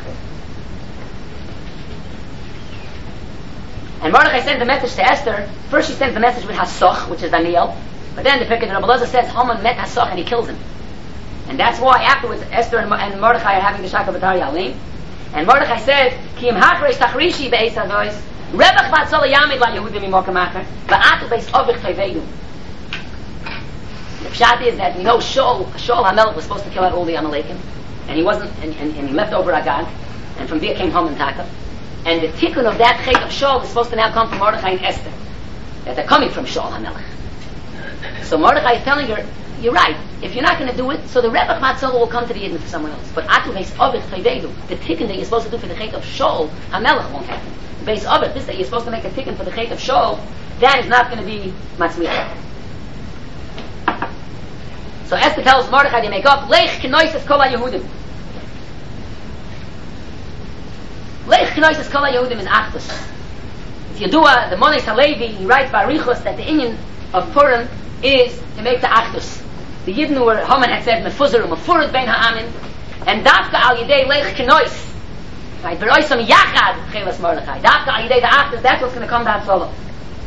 And Mordechai sends the message to Esther. First, she sends the message with Hasoch, which is Daniel. But then the Pirkei Rabbi Elazar says Haman met Hasoch and he kills him. And that's why afterwards Esther and, and Mordechai are having the Shaka B'tar Yalim. And Mordechai says, Ki im hachreish tachrishi be'ez hazois, Rebach v'atzol yamid la Yehudim imokem acher, v'atu beis ovich teveidu. The pshat is that we know Shaul, Shaul HaMelech was supposed to kill out all the Amalekim, and he wasn't, and, and, and he left over Agag, and from there came Haman Taka. And the tikkun of that chait of Shaul is supposed to now come from Mordechai and Esther, that they're coming from Shaul HaMelech. So Mordechai is telling her, you're right. If you're not going to do it, so the Rebbe Matzah will come to the Yidden for someone else. But Atu Beis Avich Chayvedu, the tikkun that you're supposed to do for the Chet of Shaul, HaMelech won't happen. Beis Avich, this that you're supposed to make a tikkun for the Chet of Shaul, that is not going to be Matzliach. So Esther tells Mordechai to make up, Leich Kenoises Kol HaYehudim. Leich Kenoises Kol HaYehudim is Achdus. It's Yedua, the Mones HaLevi, he writes by Arichos that the inyan of Purim is to make the Achdus. The Yidden were, Haman had said, Mefuzar Mefurad Bein Ha'amin, and Dafka Al Yidei Leich Kenois, right, Beroisam Yachad Chelas Mordechai, Dafka Al Yidei the Achdus, that's what's going to come down solo.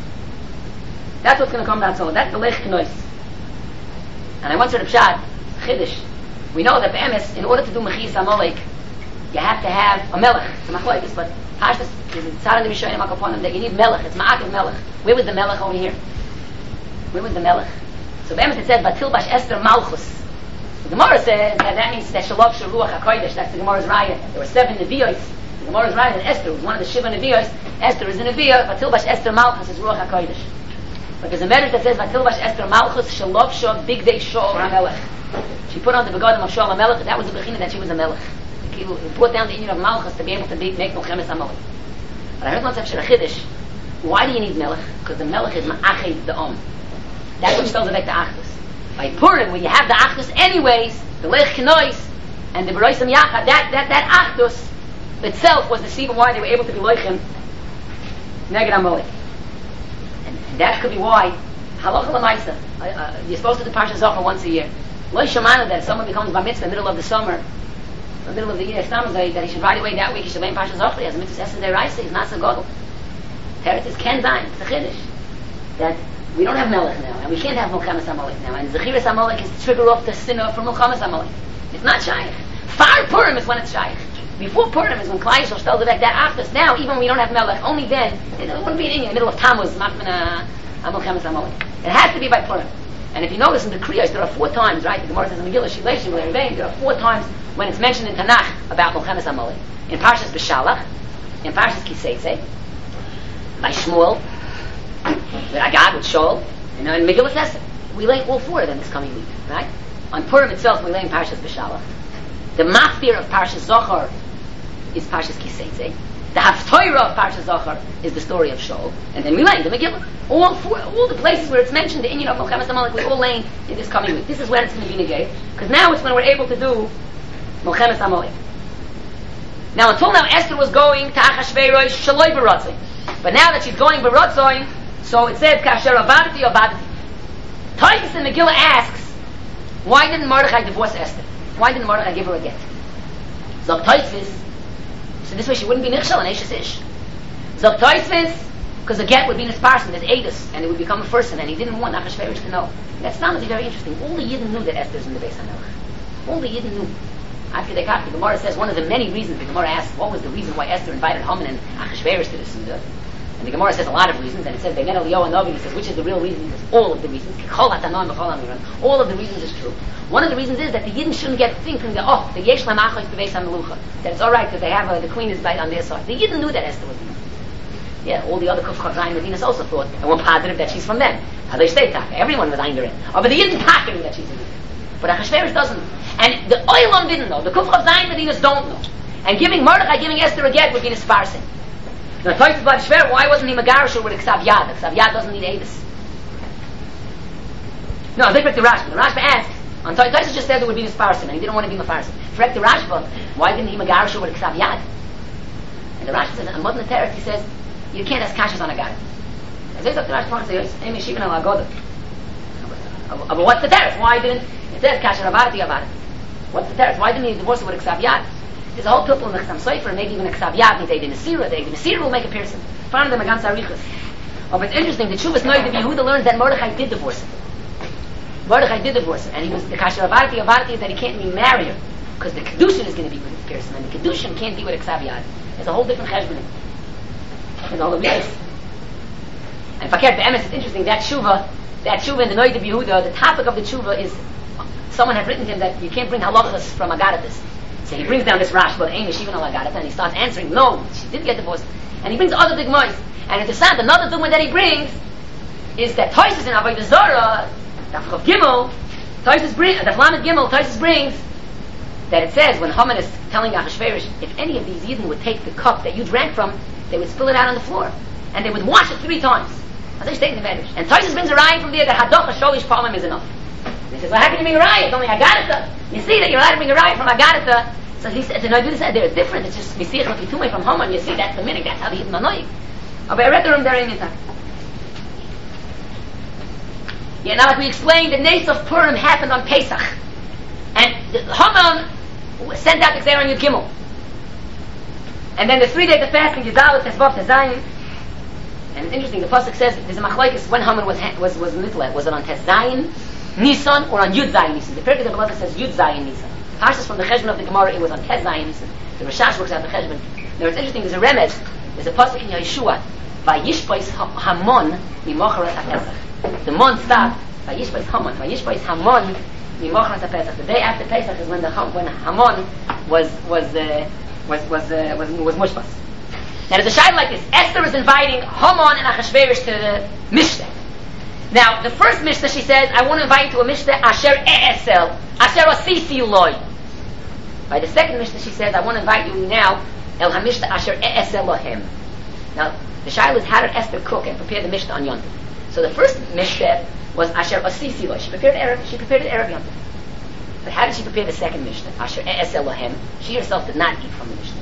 That's what's going to come down solo. That's the Leich Kenois. And I once heard a pshat, Chiddush. We know that Be'emes, in order to do Mechis Amalek, you have to have a Melech. It's a Machlokes, but Pashtas, there's a tzad in the Rishonim HaKaponim that you need Melech. It's Ma'akev Melech. Where was the Melech over here? Where was the Melech? So Be'emes it said, Batil Bash Esther Malchus. The Gemara says that that means that Shalov Sharuach HaKodesh. That's the Gemara's Raya. There were seven Nevi'os. The Gemara's Raya that Esther was one of the Shiva Nevi'os. Esther is a Nevi'ah. Batil Bash Esther Malchus is Ruach HaKodesh. But there's a medrash that says Batil Bash Esther Malchus Shalov Shav Big Day Shaul HaMelech. She put on the begodim of Shaul HaMelech. That was the bechina that she was a Melech. He brought down the union of Malchus to be able to be, make Milchemes HaMelech. But I heard once after a Chiddush, why do you need Melech? Because the Melech is Ma'ached the Om. That's what spells back the Achdus. By Purim, when you have the Achdus anyways, the Leich Kenois and the Beroisam Yachad, that, that, that Achdus itself was the seed why they were able to be Leichim Neged Amalek. And, and that could be why Halacha L'maisa, uh, uh, you're supposed to do Parsha Zohar once a year. Lo Shamana that if someone becomes Bar Mitzvah in the middle of the summer, the middle of the year, that he should right away that week he should learn Parsha Zohar. He has a mitzvah Essen Der Reise, he's not so godel. Teretz is Ken Zayin, it's a Chiddush. That we don't have Melech now, and we can't have Milchemes HaMelech now, and Zechiras HaMelech is to trigger off the sinner from Milchemes HaMelech. It's not Shaykh. Far Purim is when it's Shaykh. Before Purim is when Klai Yisrael tells back that Achdus. Now, even when we don't have Melech, only then, it wouldn't be in the middle of Tammuz, Machmina Milchemes HaMelech. It has to be by Purim. And if you notice in the Kriyos, there are four times, right? The Gemara says in Megillah, Shilei Shilei, there are four times when it's mentioned in Tanakh about Milchemes HaMelech. In Parshas B'Shalach, in Parshas Kiseitze, by Shmuel, with Agag, with Shaul, and in Megillah Esther. We learn all four of them this coming week, right? On Purim itself, we learn Parshas B'Shalach. The maftir of Parshas Zohar is Parshas Kiseitze. The Haftorah of Parsha Zachar is the story of Shaul, and then we learn the Megillah. All four, all the places where it's mentioned the Inyan of Milchemes HaMalek, we all learn in this coming week. This is when it's going to be negay, because now it's when we're able to do Milchemes HaMalek. Now, until now, Esther was going to Achashverosh Shaloi B'Ratzon, but now that she's going B'Ratzon, so it says Kasher Avadati Avadati. Titus in Megillah asks, why didn't Mordechai divorce Esther? Why didn't Mordechai give her a get? Zog Titus, so this way she wouldn't be Nichshel and Eishes Ish. Zog Titus, because a get would be in his person, there's Eidos, and it would become a person, and he didn't want Achashverosh to know. That sounded very interesting. All the Yidden knew that Esther's in the Beis HaMelech. All the Yidden knew. After they got the Gemara says one of the many reasons, the Gemara asks what was the reason why Esther invited Haman and Achashverosh to the Suda. And the Gemara says a lot of reasons, and it says, they met Eliyahu Novi, he says, which is the real reason? He says, all of the reasons. All of the reasons is true. One of the reasons is that the Yidden shouldn't get thinking that, oh, the Yesh Lamachos Beveis HaMelucha, that it's alright because they have uh, the queen is on their side. The Yidden knew that Esther was Yidden. Yeah, all the other Kuf Chazayim Medinas also thought, and were positive that she's from them. How they stay Taka. Everyone was under it. Oh, but the Yidden Taka knew that she's Yidden. But Achashverosh doesn't. And the Oilam didn't know. The Kuf Chazayim Medinas don't know. And giving Mordechai, giving Esther a get would be Nisparsin. Now, Toyfus Bad Shver, why wasn't he Megarshur with a Ksav Yad? A Ksav Yad doesn't need Avis. No, they picked the Rashba. The Rashba asked, on Toyfus just said it would be Nisparsim, and he didn't want to be Mefarsim. Correct the Rashba, why didn't he Megarshur with a Ksav Yad? And the Rashba says, on Modern Teretz, he says, you can't ask Kashas on a Gad. And so the Rashba says, Amy Shivin al Agoda. But what's the Teretz? Why didn't, it says Kasher Avarti Avar. What's the Teretz? Why didn't he divorce her with a Ksav Yad? There's a whole people in the Chasam Sofer, maybe even a Ksav Yad, means Eidin Asira, the Eidin Asira will make a person. Found them against Arichas. Oh, but it's interesting, the Chuvas Noid of Yehuda learns that Mordechai did divorce her. Mordechai did divorce her, and he was, the Kasher Avarti Avarti is that he can't remarry her, because the Kedushin is going to be with this person, and the Kedushin can't be with a Ksav Yad. There's a whole different Cheshbon. There's all the ways. And Fakir, the Emes, it's interesting, that Tshuva, that Tshuva in the Noid of Yehuda, the topic of the Tshuva is, someone had written to him that you can't bring halachas from Agadatis. So he brings down this Rashba, Ein Yeshivan al Agadata, and he starts answering, no, she did get divorced. And he brings other digmois. And interessant, another digmois that he brings is that Toysus in Avodah Zarah, Daf Gimel, Toysus brings, Daf Lamed Gimel, Toysus brings that it says when Haman is telling Achashverosh, if any of these Yidden would take the cup that you drank from, they would spill it out on the floor, and they would wash it three times. As they state in the Medrash. And Toysus brings a raya from there that Hadocha Sholish Palmim is enough. And he says, well, how can you bring a raya? It's only Agadata. You see that you're allowed to bring a raya from Agadata. So he said, no, do this, they're different. It's just Mesiach L'Kitume from Haman. You see, that's the minute. That's how the Yidden are knowing. But I read the room there in Yitzhak. Yeah, now like we explained, the Nes of Purim happened on Pesach. And the, Haman sent out the Xer on Yud Gimel. And then the three days of fasting, Yudal, Tesvav, Tezayin. And it's interesting, the Pasuk says, there's a machlokes when Haman was was was Nitla. Was it on Tezayin Nisan or on Yud Zayin Nisan? The Pirkei B'Lev says Yud Zayin Nisan. Pashas from the Cheshbon of the Gemara, it was on Tez Zayin Nisan. The Rashash works out the Cheshbon. Now it's interesting, there's a remez, there's a pasuk in Yeshua, Vayishbais Hamon Mimocharat HaPesach. The mon stopped, Vayishbais Hamon, Vayishbais Hamon Mimocharat HaPesach. The day after Pesach is when the when Hamon was was uh, was was uh, was was mushbas. Now there's a shayla like this. Esther is inviting Haman and Achashverosh to the Mishnah. Now the first Mishnah she says, I want to invite you to a Mishnah Asher E'esel, Asher Asisi Loi. By the second Mishnah she says, I want to invite you now El HaMishnah Asher E'esel Lohem. Now the shayla is how did Esther cook and prepare the Mishnah on Yom Tov. So the first Mishnah was Asher Asisi Loi. She prepared Erev, she prepared the Erev Yom Tov. But how did she prepare the second Mishnah? Asher E'esel Lohem. She herself did not eat from the Mishnah.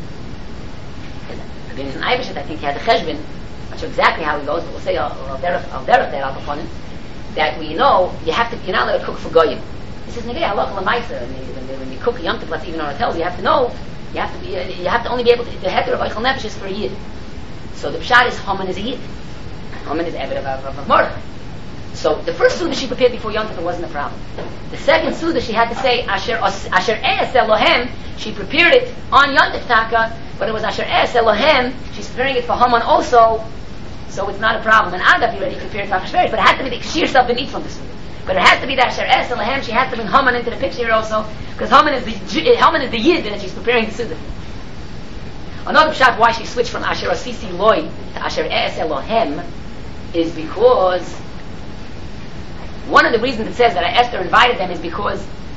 There's an Irish that I think he had a cheshbon. I'm not sure exactly how it goes, but we'll say I'll derech that out upon him. That we know you have to, you're not allowed to cook for goyim. He says, "Negay Allah l'maisa." When you cook a yom tov, even on hotels, you have to know. You have to be. You have to only be able to. The heter of eichel nefesh is for a yid. So the pshat is Haman is a yid. Haman is eved of of Mordechai. So the first suda she prepared before yom tov wasn't a problem. The second suda she had to say asher asher e'esel lohem. She prepared it on yom tov taka. But it was Asher Es Elohem, she's preparing it for Haman also, so it's not a problem. And Adab already prepared for Achashverosh, but it has to be that she herself didn't eat from the soup. But it has to be that Asher Es Elohem, she has to bring Haman into the picture here also, because Haman is the Haman is the Yid that she's preparing the soup. Another pshat why she switched from Asher Asisi Loi to Asher Es Elohem is because one of the reasons it says that Esther invited them is because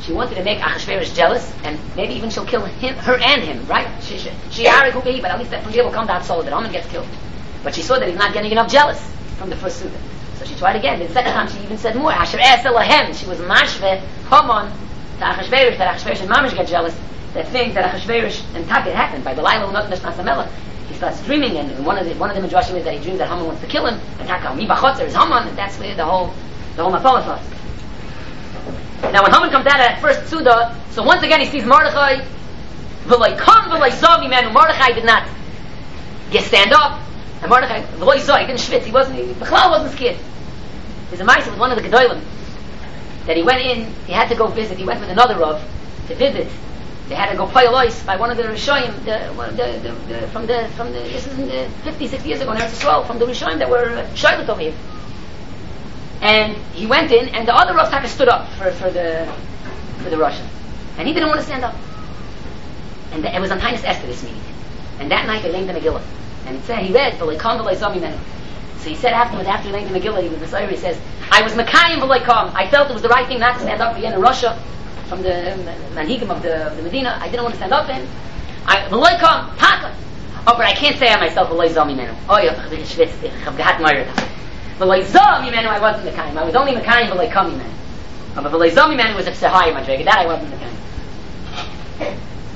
she wanted to make Achashverosh jealous, and maybe even she'll kill him, her and him, right? She, she, she but at least that from here will come down so that Haman gets killed. But she saw that he's not getting enough jealous from the first Suda. So she tried again. The second time she even said more. Asher Es Elahem. She was mashve Haman to Achashverosh, that Achashverosh and Mamash get jealous. That thing that Achashverosh and Taka happened by Belial not Nashnasamela. He starts dreaming, and one of the one of the midrashim is that he dreams that Haman wants to kill him. And Taka Mi Bachotzer is Haman, and that's where the whole the whole Mapala starts. Now when Haman comes out of that first Suda, so once again he sees Mordechai. V'loi come v'loi zavi man. Mordechai did not get stand up, and Mordechai v'loi zav, he didn't schwitz. He wasn't. He, Bechlal wasn't scared. There's a mice with one of the Gedolim that he went in. He had to go visit. He went with another Rav to visit. They had to go play Elois by one of the Rishoyim, the, the, the, the, from the from the this is in the fifty, sixty years ago in Eretz Yisrael, from the Rishoyim that were uh, Shailut over here. And he went in, and the other Rav Taka stood up for, for the for the Russian, and he didn't want to stand up. And the, it was on Tainus Esther this meeting, and that night they named the Megillah, and it said he read V'loi Kam V'loi Zami Menu. So he said afterwards, after he named the Megillah, he was Messiah. He says, "I was Mekayim V'loi Kam. I felt it was the right thing not to stand up for in Russia, from the Manhigim of the, of the Medina. I didn't want to stand up for him. I V'loi Kam Taka. Oh, but I can't say I myself V'loi Zami Menu. Oh, yeah, I've got Meirah. V'loi Zami Menu, I wasn't Mekayim. I was only Mekayim V'loi Kam Menu. But V'loi Zami Menu was a Sehayim Madrega. That I wasn't Mekayim."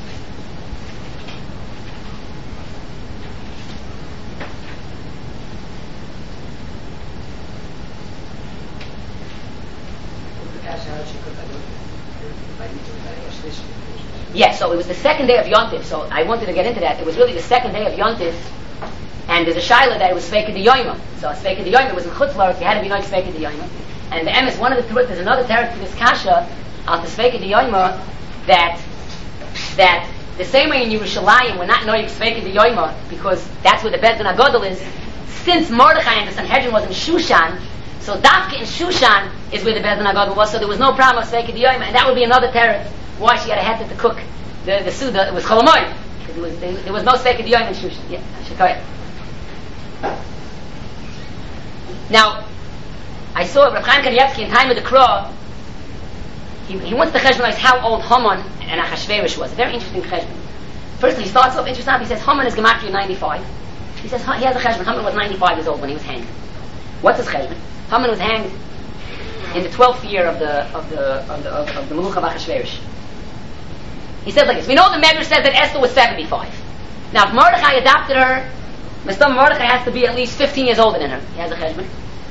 Yes, so it was the second day of Yontif, so I wanted to get into that. It was really the second day of Yontif, and there's a shaila that it was Sveika de Yoima. So Sveika de Yoima was in Chutz La'aretz, you had to be like Sveika de Yoima. And the M is one of the truth, there's another terror to this kasha, out the Sveika de Yoima, that, that the same way in Yerushalayim, we're not knowing Sveika de Yoima, because that's where the Beis Din HaGadol is. Since Mordechai and the Sanhedrin was in Shushan, so Dafka in Shushan is where the Beis Din HaGadol was, so there was no problem of Sveika de Yoima, and that would be another terror. Why she had a head to cook the, the Suda, it was Cholamoy. There was, there, there was no Sveika de Yoima in Shushan. Yeah, Shekayah. Now, I saw Rav Chaim Kanievsky in time of the Krah, he, he wants to cheshbonize how old Haman and Achashverosh was. A very interesting cheshbon. First, he starts off interesting. He says Haman is Gematria ninety-five. He says he has a cheshbon. Haman was ninety-five years old when he was hanged. What's his cheshbon? Haman was hanged in the twelfth year of the of the of the of, of the Meluch of Achashverosh. He says like this. We know the Medrash says that Esther was seventy-five. Now, if Mordechai adopted her, Mister Mordechai has to be at least fifteen years older than her. He has a cheshbon.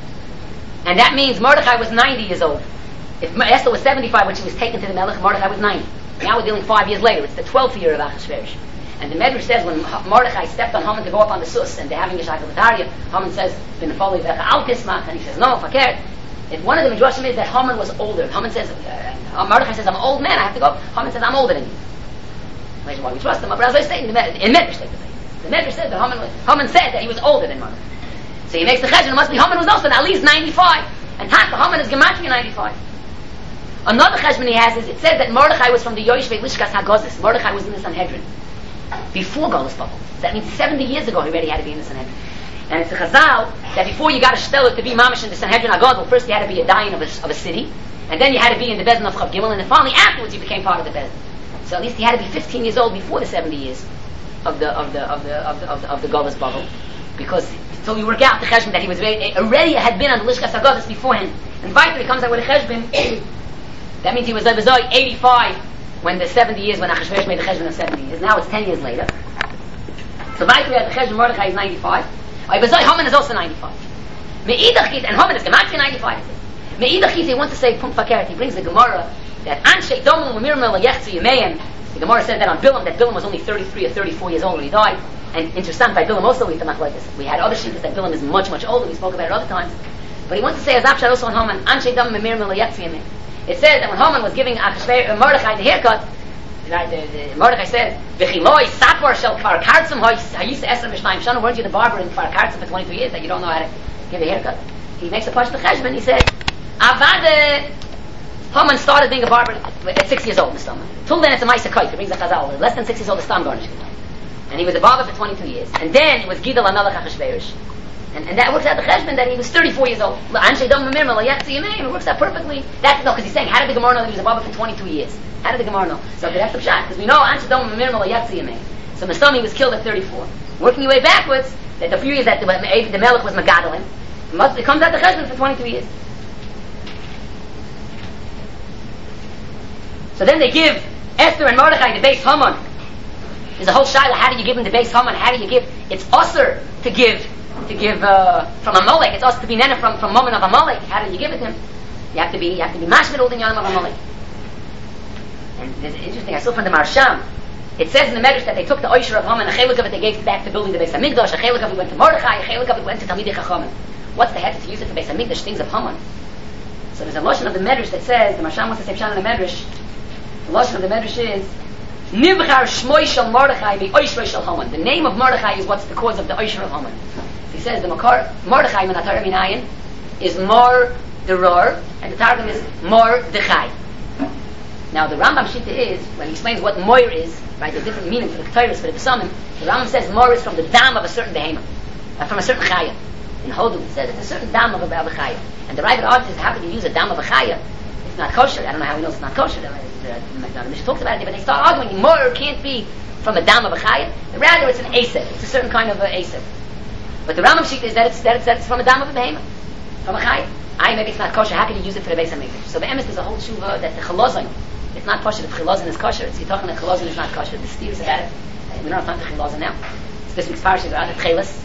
And that means Mordechai was ninety years old. If Esther was seventy-five when she was taken to the Melech, Mordechai was ninety. Now we're dealing five years later. It's the twelfth year of Achashverosh. And the Medrash says when Mordechai stepped on Haman to go up on the sus, and they're having a shakalatariya, Haman says, Al Kismach, and he says, no, fakir. If one of the Midrashim is that Haman was older. Haman says, uh, Mordechai says, I'm an old man, I have to go. Haman says, I'm older than you. Why we trust him? But as I say, in the Medrash, the Medrash says that Haman, was, Haman said that he was older than Mordechai. So he makes the cheshbon. It must be Haman was also at least ninety-five, and Taka Haman is Gematria ninety-five. Another cheshbon he has is it says that Mordechai was from the Yoshvei Lishkas Hagozis. Mordechai was in the Sanhedrin before Golus Bubble. So that means seventy years ago he already had to be in the Sanhedrin. And it's a chazal that before you got a shtelot to be mamish in the Sanhedrin Hagadol, first you had to be a dayan of a, of a city, and then you had to be in the Beis Din of Chav Gimel, and then finally afterwards you became part of the Beis Din. So at least he had to be fifteen years old before the seventy years of the of the of the of the of the, of the Golus Bubble, because so you work out the cheshbon that he was very, already had been on the Lishkas Hagozis beforehand, and Vayter he comes out with a cheshbon. That means he was eighty-five when the seventy years when Achashverosh made the cheshbon of seventy years. Now it's ten years later. So Vayter had the cheshbon. Mordechai is ninety-five. Haman is also ninety-five. Me'idach Chit, and Haman is Gematria ninety-five. Me'idach Chit, he wants to say Punt Fakert. He brings the Gemara that Anshe Domim U'Mirmel Yechzu Yemeim. The Gemara says that on Bilam, that Bilam was only thirty-three or thirty-four years old when he died. And interesting, by Bilam also we not like this. We had other shittas that Bilam is much, much older. We spoke about it other times. But he wants to say, as Apshad also on Haman, Anshe Domim U'Mirmel Yechzu Yemeim. It says that when Haman was giving Achashverosh, Mordechai the haircut, right, the, the, Mordechai said, "V'chiloi sapor shel kfar kartzim hayis esser v'shnayim shana." Weren't you the barber in kfar kartzim for twenty-two years that you don't know how to give a haircut? He makes a push to cheshbon. He said, "Avade." Haman started being a barber at six years old in the stomach. Till then, it's a ma'aser kayf. It brings a chazal. Less than six years old, the stam garnish. And he was a barber for twenty-two years. And then it was Gidal Amelech Achashverosh. And, and that works out the cheshbon that he was thirty-four years old. It works out perfectly. That's no, because he's saying, how did the Gemara know that he was a Baba for twenty-two years? How did the Gemara know? So that's the shot, because we know Anshe Dom Minimal Yatsi Yemei. So Mastami was killed at thirty-four. Working your way backwards, that the few years that the, the Melech was Magadalim, it comes out the cheshbon for twenty-two years. So then they give Esther and Mordechai the Beis Haman. There's a whole shaila. How do you give him the Beis Haman? How do you give? It's usher to give. To give uh, from Amalek, it's also to be nene from from Mammon of Amalek. How do you give it to him? You have to be you have to be mashmid old in Yom of Amalek. And it's interesting. I saw from the Marsham. It says in the Medrash that they took the Oisher of Haman, a chelik of it they gave back to building the Beis Hamikdash. A chelik of it went to Mordechai. A chelik of it went to Talmidei Chachamim. What's the head to use it for Beis Hamikdash? Things of Haman. So there's a lashon of the Medrash that says the Marsham wants to say Pshan in the Medrash. The lashon of the Medrash is Nivchar Shmoi Shel Mordechai Be Oishrei Shel Haman. The name of Mordechai is what's the cause of the Oisher of Haman. He says the Makar Mordechai min Hatorah Minayin is Mor Deror, and the Targum is Mor Dechai. Now the Rambam Shita is when he explains what Moir is, right? The different meaning for the Ketores, for the Besamim. The Rambam says Mor is from the dam of a certain behemoth, uh, from a certain chaya. In Hodu it says it's a certain dam of a, of a chaya, and the Ravid argues how can you use a dam of a chaya? It's not kosher. I don't know how he knows it's not kosher. The, the, the, the Mishnah talks about it, but they start arguing Mor can't be from a dam of a chaya. Rather, it's an asif. It's a certain kind of a asif. But the Rambam Shita is that it's, that it's, that it's from a dam of a behemoth, from a chaya. I maybe it's not kosher. How can you use it for the Beis Hamikdash? So the emes is a whole tshuva that the chalazon, it's not kosher. The chalazon is kosher. It's you're talking that chalazon is not kosher. The steers about it. We don't have time for chalazon now. It's this week's parasha about the chelas.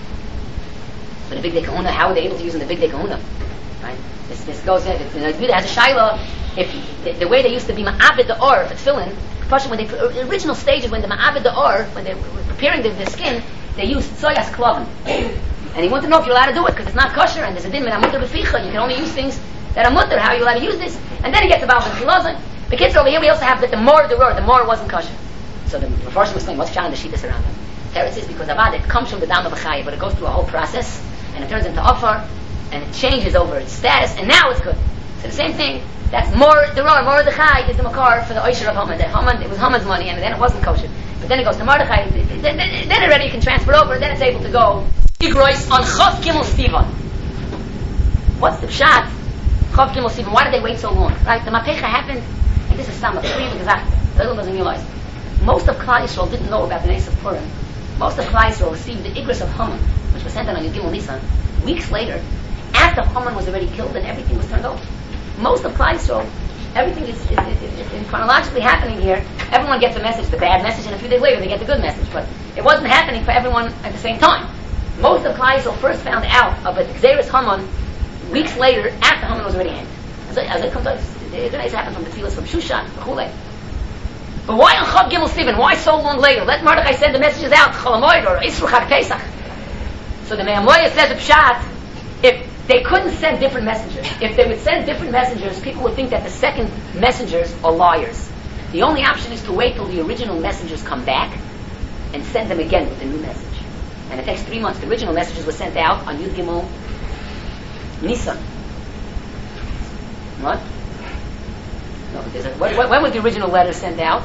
But the big day kahuna, how are they able to use in the big day kahuna? Right? This this goes in. It, it has a shaila. If the, the way they used to be ma'abed the or for tefillin, when they the original stages when the ma'abed the or when they were preparing the, the skin, they used soyas klavim. And he wanted to know if you're allowed to do it because it's not kosher and there's a din min amutar b'ficha. You can only use things that are mutar. How are you allowed to use this? And then he gets about the chilazon. The kids over here we also have that the more the roar, the more wasn't kosher. So the Mepharshim explain what's Pshat in the Shittas around them. Teretz is because avad it comes from the dam of a chayah, but it goes through a whole process and it turns into offer and it changes over its status and now it's good. So the same thing. That's more the roar, more the chayah is the makar for the oisher of Haman. That Haman it was Haman's money and then it wasn't kosher. But then it goes to Mordechai. Then, then, then already you can transfer over. Then it's able to go. Igrois on Chav Gimel Sivan. What's the pshat? Chav Gimel Sivan. Why did they wait so long? Right? The Mapecha happened, and this is some of the real exact. The little doesn't realize. Most of Klal Yisrael didn't know about the Nes of Purim. Most of Klal Yisrael received the Igros of Haman, which was sent out on Yud Gimel Nisan, weeks later, after Haman was already killed and everything was turned over. Most of Klal Yisrael, everything is, is, is, is, is chronologically happening here. Everyone gets a message, the bad message, and a few days later they get the good message. But it wasn't happening for everyone at the same time. Most of Klal Yisrael first found out of a Xeris Haman weeks later after Haman was already hanged. As it, as it comes out, it happened from the Tfilas from Shushan, Chulei. But why on Chav Gimel Sivan? Why so long later? Let Mordechai send the messages out, Cholamoid or Isru Chag Pesach. So the Me'amoya says the Pshat, if they couldn't send different messengers, if they would send different messengers, people would think that the second messengers are liars. The only option is to wait till the original messengers come back and send them again with a new message. And it takes three months. The original messages were sent out on Yud Gimel Nisan. What? No, there's a, when, when was the original letter sent out?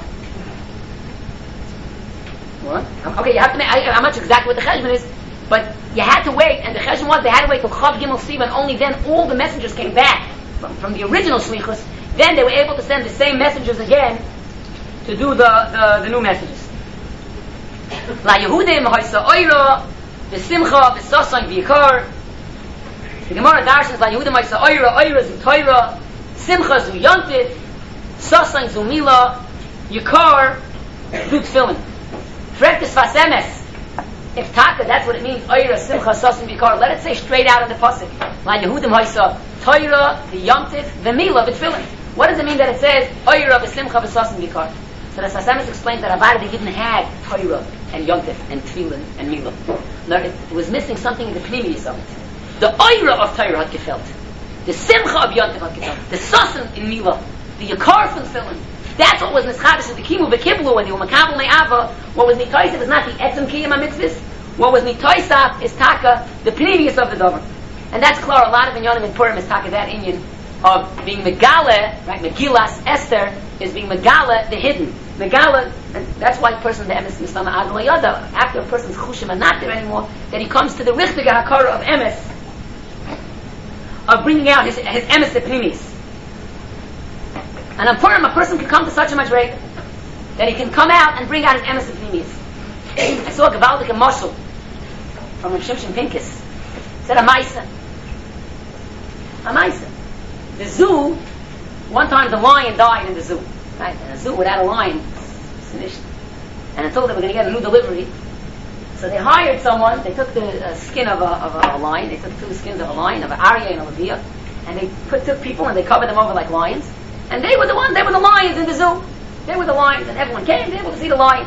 What? Okay, you have to make, I, I'm not sure exactly what the cheshbon is, but you had to wait, and the cheshbon was they had to wait till Chav Gimel Sivan, only then all the messengers came back from, from the original shlichus. Then they were able to send the same messengers again to do the, the, the new messages. La Yehudim Ha'isa Oira V'Simcha V'Sasan V'Yikar. The Gemara Darshans La Yehudim Ha'isa Oira Oira Zu Torah Simcha Zu Yontif Sasan Zu Mila Yikar Zu Tefillin. Frektis Vasemes. If Taka, that's what it means. Oira Simcha Sasan V'Yikar. Let it say straight out in the pasuk. La Yehudim Ha'isa Torah V'Yontif V'Mila V'Tefillin. What does it mean that it says Oira V'Simcha V'Sasan V'Yikar? So the Sasamis explains that Avad they didn't have Torah and Yontif and Tefillin and Mila. No, it, it was missing something in the Pneumius of it. The Oira of Torah had gefelt. The Simcha of Yontif had gefelt. The Sasan in Mila. The Yakar from Tefillin. That's what was Nischadish of the Kimu V'Kiblu when they were Makabal Me'ava. What was Nitoisaf is not the Etzem Kiyam HaMitzvahs. What was Nitoisaf is Taka, the Pneumius of the Dover. And that's clear. A lot of Inyanim in Purim is Taka that Inyan of being Megale, right? Megillas Esther is being Megale, the hidden. Megala, and that's why a person the emes mistama adla yada. After a person's chushim are not there anymore, that he comes to the richtige hakara of emes, of bringing out his his emes epimis. And on Purim, a person can come to such a madrega that he can come out and bring out his emes epimis. I saw a gavaldik a mashal from Rav Shimshon Pincus. Said a maisa, a maisa. The zoo. One time the lion died in the zoo. Right? In a zoo without a lion, it's finished. And until they were going to get a new delivery, so they hired someone. They took the uh, skin of a, of a lion. They took two skins of a lion, of an aryeh and a levia, and they put took people and they covered them over like lions. And they were the ones. They were the lions in the zoo. They were the lions, and everyone came. They were able to see the lions.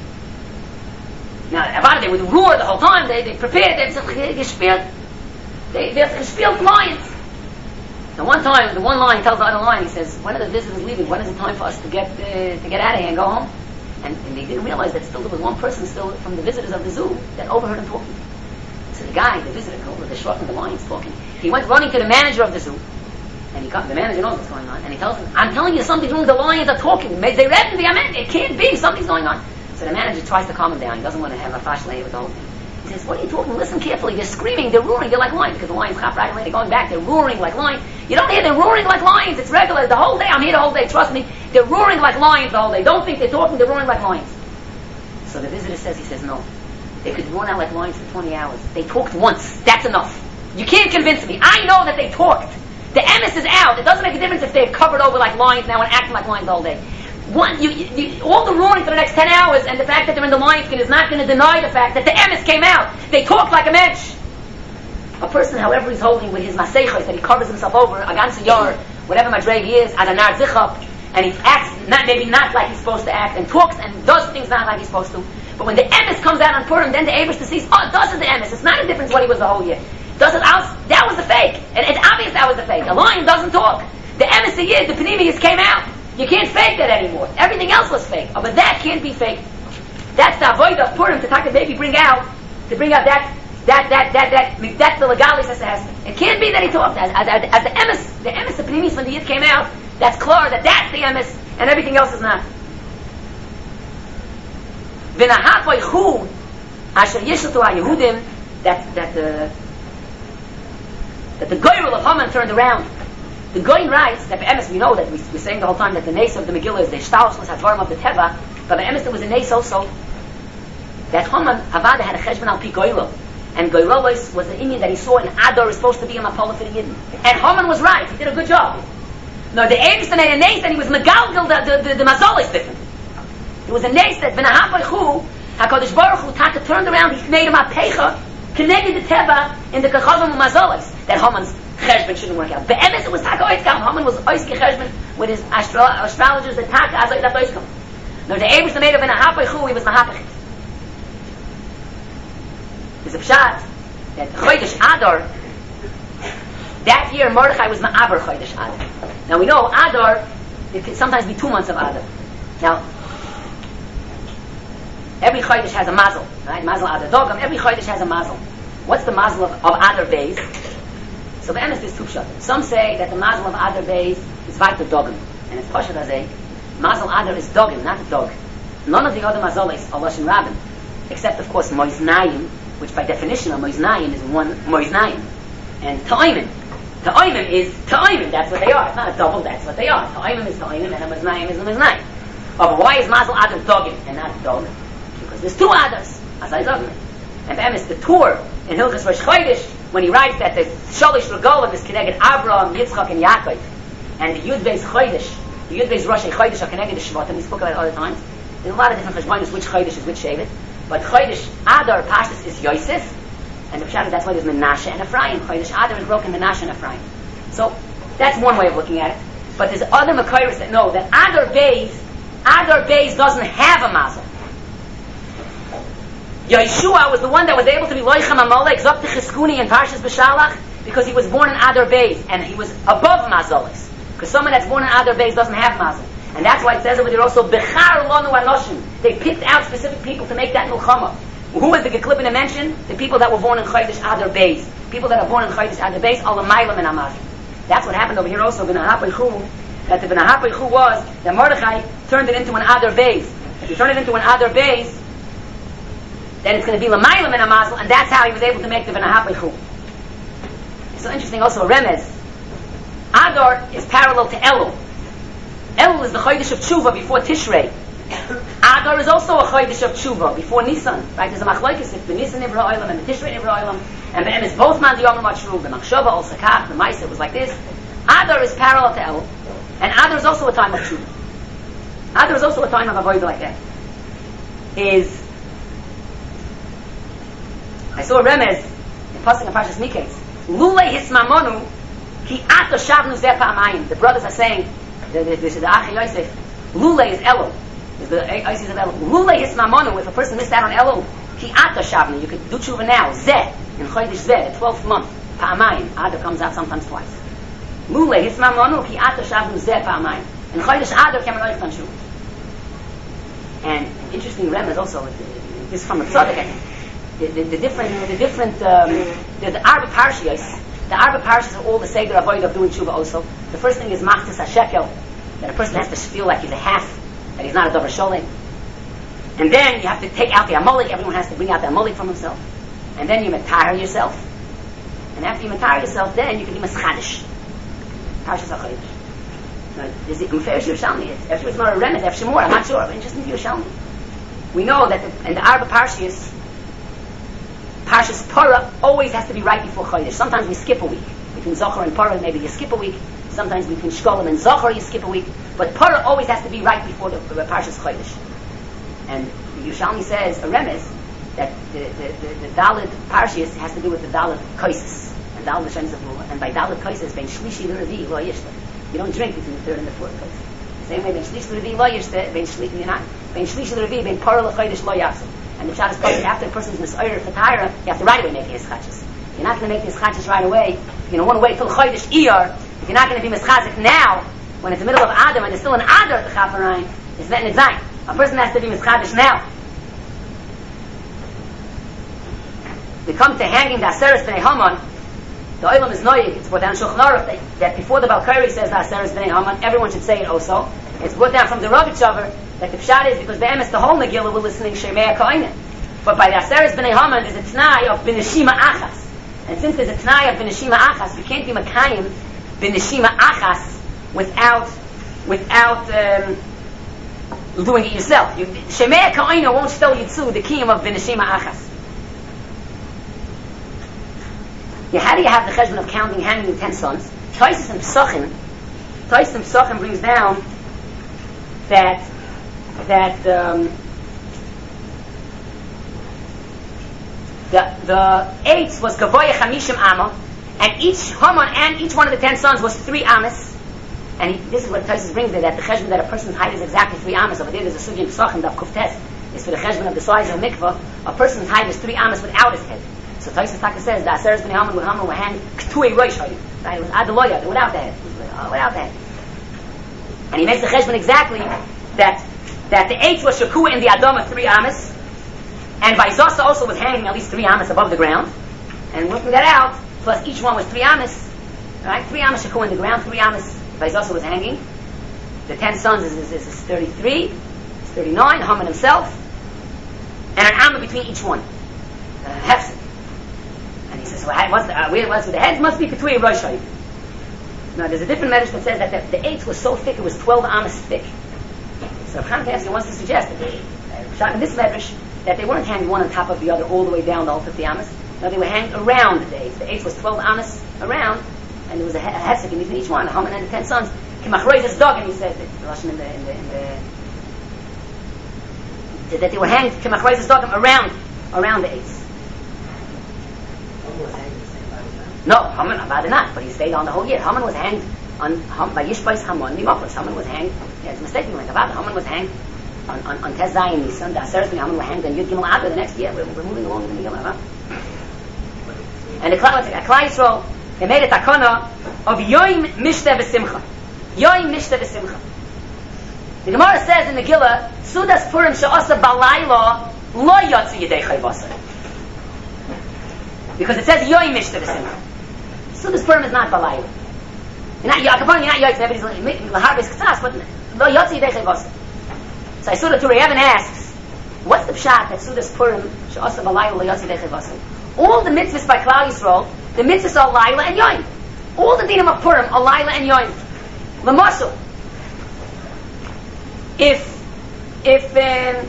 Now, about it, they would roar the whole time. They they prepared. They gespielt. They they gespielt lions. And one time, the one lion tells the other lion, he says, "When are the visitors leaving? When is it time for us to get uh, to get out of here and go home?" And, and they didn't realize that still there was one person still from the visitors of the zoo that overheard him talking. So the guy, the visitor, over the shrugging the lions talking. He went running to the manager of the zoo, and he got, the manager knows what's going on, and he tells him, "I'm telling you something's wrong. The lions are talking. They read me. I mean, it can't be. Something's going on." So the manager tries to calm him down. He doesn't want to have a fashlay with the whole thing. He says, "What are you talking? Listen carefully. They're screaming. They're roaring. They're like lions because the lions chop right away. They're going back. They're roaring like lions. You don't hear them roaring like lions. It's regular. The whole day. I'm here the whole day. Trust me. They're roaring like lions the whole day. Don't think they're talking. They're roaring like lions." So the visitor says, he says, "No. They could roar out like lions for twenty hours. They talked once. That's enough. You can't convince me. I know that they talked. The emes is out. It doesn't make a difference if they're covered over like lions now and acting like lions all day. One, you, you, all the roaring for the next ten hours and the fact that they're in the lion skin is not going to deny the fact that the emes came out. They talked like a mensch." A person, however, he's holding with his maseichos that he covers himself over, a ganze yar, whatever madreg he is, as a nar zichap, and he acts not, maybe not like he's supposed to act, and talks and does things not like he's supposed to. But when the emes comes out on Purim, then the Eibishter sees, oh, this is the emes. It's not a difference what he was the whole year. Does it out? That was the fake, and it's obvious that was the fake. A lion doesn't talk. The emes a year, the panemius came out. You can't fake that anymore. Everything else was fake, oh, but that can't be fake. That's the avodah of Purim to take a baby, bring out, to bring out that, that, that, that, that. That's the legalis as it can't be that he talked as, as, as, as the emes, the emes, the panemius when the yid came out. That's clear that that's the emes, and everything else is not. V'nahafoichu asher yishatu haYehudim, that that the that the goyrel of Haman turned around. The Goyin writes that the emes, we know that we, we're saying the whole time that the nace of the Megillah is the shtalshlus hadvarim of the Teva, but the emes there was a nace also that Haman Havada had a cheshbon al pi goyrel, and goyrelos was the Indian that he saw in Adar is supposed to be a mapola for the Yidden, and Haman was right. He did a good job. No, the Eibishter made a nace and he was megalgal the the, the, the mazol is different. It was a nace that v'nahafoichu HaKadosh Baruch Hu Taka turned around. He made him a pecha connected the Teva in the kachavim mazolis that Haman's cheshbon shouldn't work out. But emes it was Taka oiskam. Haman was oiske cheshbon with his astro- astrologers that Taka azay that oiskam. No, the Eibishter made of v'nahafoichu he was mahapechit. There's a pshat that Chodesh Adar. That year, Mordechai was Ma'aber Chodesh Adar. Now we know Adar, it can sometimes be two months of Adar. Now, every Chodesh has a mazel, right? Mazel Adar Dogam. Every Chodesh has a mazel. What's the mazel of, of Adar Beis? So the emes is two pshat. Some say that the mazel of Adar Beis is Vayter Dogam, and it's Pashat Azay. Mazel Adar is Dogam, not a dog. None of the other mazoles are Lashon Rabin, except of course Moiznayim, which by definition of Moiznayim is one Moiznayim, and Ta'imim. Ta'imim is Ta'imim, that's what they are. It's not a double, that's what they are. Ta'imim is Ta'imim and a Moiznayim is a Moiznayim. Oh, but why is Mazel Adar Dogim and not Dog? Because there's two Adars, as I said. And the emes, the Tur in Hilchos Rosh Chodesh, when he writes that the Shalish Regalim is connected Abraham, Yitzchak, and Yaakov, and the Yud Beis Chodesh, the Yud Beis Rosh Chodesh are connected to Shvatim. We spoke about it all the times. There's a lot of different cheshbonos which Chodesh is which Shevet, but Chodesh Adar Pashtus is Yosef, and the pshat is that's why there's Menashe and Ephraim. Chodesh Adar is broken Menashe and Ephraim. So that's one way of looking at it. But there's other Makairos that know that Adar Beis, Adar Beis doesn't have a mazel. Yeshua was the one that was able to be Loichem Amalek, Zok Cheskuni in Parshas B'Shalach, because he was born in Adar Beis, and he was above mazolis. Because someone that's born in Adar Beis doesn't have mazel. And that's why it says over there also, Bechar Lonu Anoshim. They picked out specific people to make that Milchama. Who was the Geklipin mentioned? The people that were born in Chodesh Adar Beis. People that are born in Chodesh Adar Beis, all the Mailam and Amazim. That's what happened over here also, V'nahapoichu, that the V'nahapoichu was that Mordechai turned it into an Adar Beis. If you turn it into an Adar Beis, then it's going to be Lamayla Min HaMazel, and that's how he was able to make the V'nahapechu. It's so interesting also, Remez. Adar is parallel to Elul. Elul is the Chodesh of Tshuva before Tishrei. Adar is also a Chodesh of Tshuva before Nisan. Right? There's a Machlokes if the Nisan Nivra Olam and the Tishrei Nivra Olam, and the is both Man Yom Machru, the Machshava, also Kach, the Maisa was like this. Adar is parallel to Elul, and Adar is also a time of Tshuva. Adar is also a time of avoid like that. Is I saw a remez in Pasuk of Parshas Miketz. Lulei hismamonu ki ato shavnu zeh pa'amayim. The brothers are saying, the the, the, the Achi Yosef, Lulei is Elul. Is the Isis of Elul. Lulei hismamonu. If a person missed out on Elul, ki ato shavnu. You could do tshuva now. Zeh in Chodesh Zeh, the twelfth month. Pa'amayim. Adar comes out sometimes twice. Lulei hismamonu ki ato shavnu zeh pa'amayim. In Chodesh Adar came an oichtan tshuva. And an interesting remez also. This is from a tzaddik, I think. The, the, the different, the different, um, the, the Arba Parshiyos, the Arba Parshiyos are all the Seder Avoid of doing tshuva also. The first thing is Machtis HaShekel, that a person has to feel like he's a half, that he's not a Dover Sholem. And then you have to take out the Amolik, everyone has to bring out the Amolik from himself. And then you matahar yourself. And after you matahar yourself, then you can be Maschadish. Parshiyos HaChodesh. Is it Meferish Yerushalmi? If it's not a remez, if more, I'm not sure, but just in Yerushalmi. We know that the, in the Arba Parshiyos, Parshas Parah always has to be right before Chodesh. Sometimes we skip a week. Between Zohar and Parah, maybe you skip a week. Sometimes between Shkolim and Zohar, you skip a week. But Parah always has to be right before the, the Parshas Chodesh. And Yerushalmi says, a remez, that the, the, the, the Dalet Parshas has to do with the Dalet Koises. And Dalet Hashem Zavur. And by Dalet Koises, ben Shlishi l'Revi lo yishta. You don't drink between the third and the fourth Koises. The same way, ben Shlishi l'Revi lo yishta, ben Shlishi l'Revi, ben Shlishi l'Revi, ben Parah l'Chodesh lo yafsel. And the Shabbos Kodesh, after a person's misayir for Tahara, you have to right away make his chachas. You're not going to make his chachas right away. You're going to want to wait till Chodesh Iyar. If you're not going to be mischazik now, when it's the middle of Adam and there's still an Adar at the Chaparayim, it's not in Zayin. A person has to be mischazik now. We come to hanging the Aseres B'nai Haman. The Olam is noyig. It's brought down Shulchan Aruch that, that before the Balkari says the Aseres B'nai Haman, everyone should say it also. It's brought down from the Ravitchaver that the pshat is because the emes, the whole Megillah, we're listening Shemei HaKoinen. But by the Aseres B'nai Haman, there's a T'nai of B'neshima Achas. And since there's a T'nai of B'neshima Achas, you can't be Makayim B'neshima Achas without, without, um, doing it yourself. You, Shemei HaKoinen won't still Yitzu, the Kiyum of B'neshima Achas. Yeah, how do you have the cheshbon of counting, hanging the ten sons? Taisus and Psachim, Taisus and Psachim brings down that that um, the the eighth was Gavoya Chamishim Amma, and each Haman and each one of the ten sons was three Amas. And he, this is what Taisus brings there, that the cheshbon that a person's height is exactly three Amas. Over there, there's a sugya in Psachim, Daf Kuftes, is for the cheshbon of the size of a mikvah. A person's height is three Amas without his head. So Taisus Taka says the Aseres B'nai Haman with Haman were hanged Ktui Rosh Hayim. Right? It was Adaloya, without the head. Uh, without the head. And he makes the cheshbon exactly that that the eighth was Shakua in the Adama three Amas, and by Zasa also was hanging at least three Amas above the ground. And working that out, plus each one was three Amas, right? Three Amas Shakua in the ground, three Amas by Zasa was hanging. The ten sons is, is, is, is thirty-three, it's thirty-nine, Haman himself, and an Amma between each one. Uh, Hefset. And he says, well, what's the, uh, where was the heads must be between Rosh Hashanah. Now, there's a different medrash that says that the, the eighth was so thick, it was twelve amas thick. So Chaim Kanievsky wants to suggest that they, uh, in this medrash, that they weren't hanged one on top of the other all the way down the whole fifty amas. No, they were hanged around the eighth. The eighth was twelve amas around, and there was a, a hesek in between each one, Haman and the ten sons. Kimachroiz's dog, and he says that in the, in the, in the, that they were hanged Kimachroiz's dog around, around the eighth. No, Haman Avada not, but he stayed on the whole year. Haman was hanged on Ham, by Yishbais Haman Mimopos. Haman was hanged. Yeah, it's mistaken like Avada. Haman was hanged on on, on Tez Zayin Nisan. The Aseres B'nai Haman were hanged on Yud Gimel Adar the next year. We're, we're moving along in the Megillah. And the Klal Yisrael, they made a takana of Yoim Mishteh V'Simcha. Yoim Mishteh V'Simcha. The Gemara says in the Megillah, Sudas Purim She'asa Balayla Lo Yotzi Yedei Chayvasar. Because it says Yoim Mishteh V'Simcha. So this Purim is not Balayla. You're not Yakabon, you're not Yoitz, everybody's Laharbis Ktsas, but Lo Yotzi Yedei Chayvasar. So I saw the Turei Even asks, what's the pshat that Sudas Purim she'asa b'layla l'yasi dechevasim? All the mitzvahs by Klal Yisrael, the mitzvahs are Laila and Yoim. All the dinim of Purim are Laila and Yoim. L'mosel, if if um,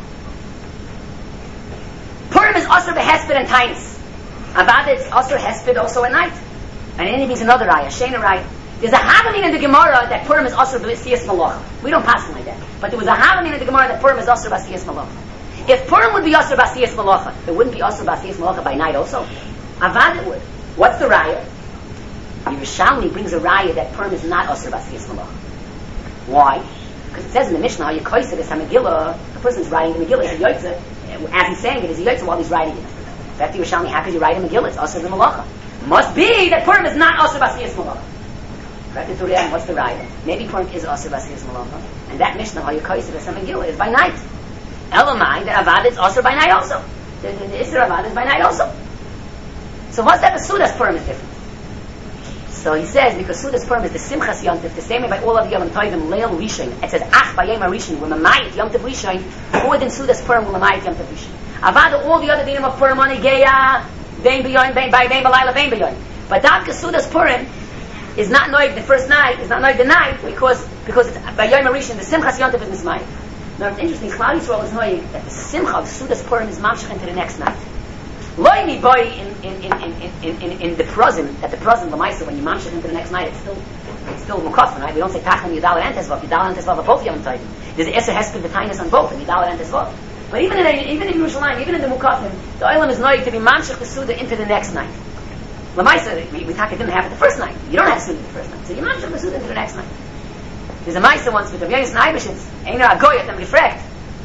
Purim is Asr b'Hesped and Tainus, Avada it's Asr Hesped also at night, and then it means another raya, Shena raya. There's a Havamin in the Gemara that Purim is Asr b'Siyas Malacha. We don't pass it like that, but there was a Havamin in the Gemara that Purim is Asr b'Siyas Malacha. If Purim would be Asr b'Siyas Malacha, it wouldn't be Asr b'Siyas Malacha by night also. Avad it would. What's the raya? Yerushalmi brings a raya that Purim is not Asr b'Siyas Malacha. Why? Because it says in the Mishnah, you koised this Hamegillah, the person's writing the Megillah, he's a Yotze, as he's saying it, is a Yotze while he's writing it. In fact, Yerushalmi, how could you write a Megillah? It's Asr b'Malacha. Must be that Purim is not Asr b'Siyas Malacha. Right? What's the raya? Maybe Purim is Asr b'Siyas Malacha, and that Mishnah, how you koised this Hamegillah, is by night. Elamai, the Avad is also by night also. The, the, the Isra Avad is by night also. So what's that the Sudas Purim is different? So he says, because Sudas Purim is the Simchas Yontif, the same way by all of the Yom Tovim, Leil Rishon. It says, Ach Bayem HaRishon, we're Mamayit Yom Tov Rishon, more than Sudas Purim, we're Mamayit Yom Tov Rishon. Avad, all the other dinim of Purim on Igeya, Bein B'yoyim, Bein B'layla, Bein B'yoyim. But Davka Sudas Purim is not noig the first night, is not noig the night, because because it's by Yom HaRishon, the Simchas Yontif is Nismayit. Now it's interesting, Klal Yisrael is knowing that the Simcha of Sudas Purim is mamshach into the next night. Loini boy in in in in in in, in the prozim, that the prozim l'maisa when you mamshach into the next night, it's still it's still mukafan, right? We don't say tachlim yidal and tesvav, yidal and tesvav are both yom tovim. There's eser hesped v'tainis on both, and yidal and tesvav. But even in even in Yerushalayim, even in the mukafim, the olam is knowing to be mamshach the suda into the next night. L'maisa, we we talk it didn't have it the first night. You don't have suda the first night, so you mamshach the suda into the next night. There's a Maisa once with the Yonis and Eibeshitz, Einer Agoyat and Gefrekt.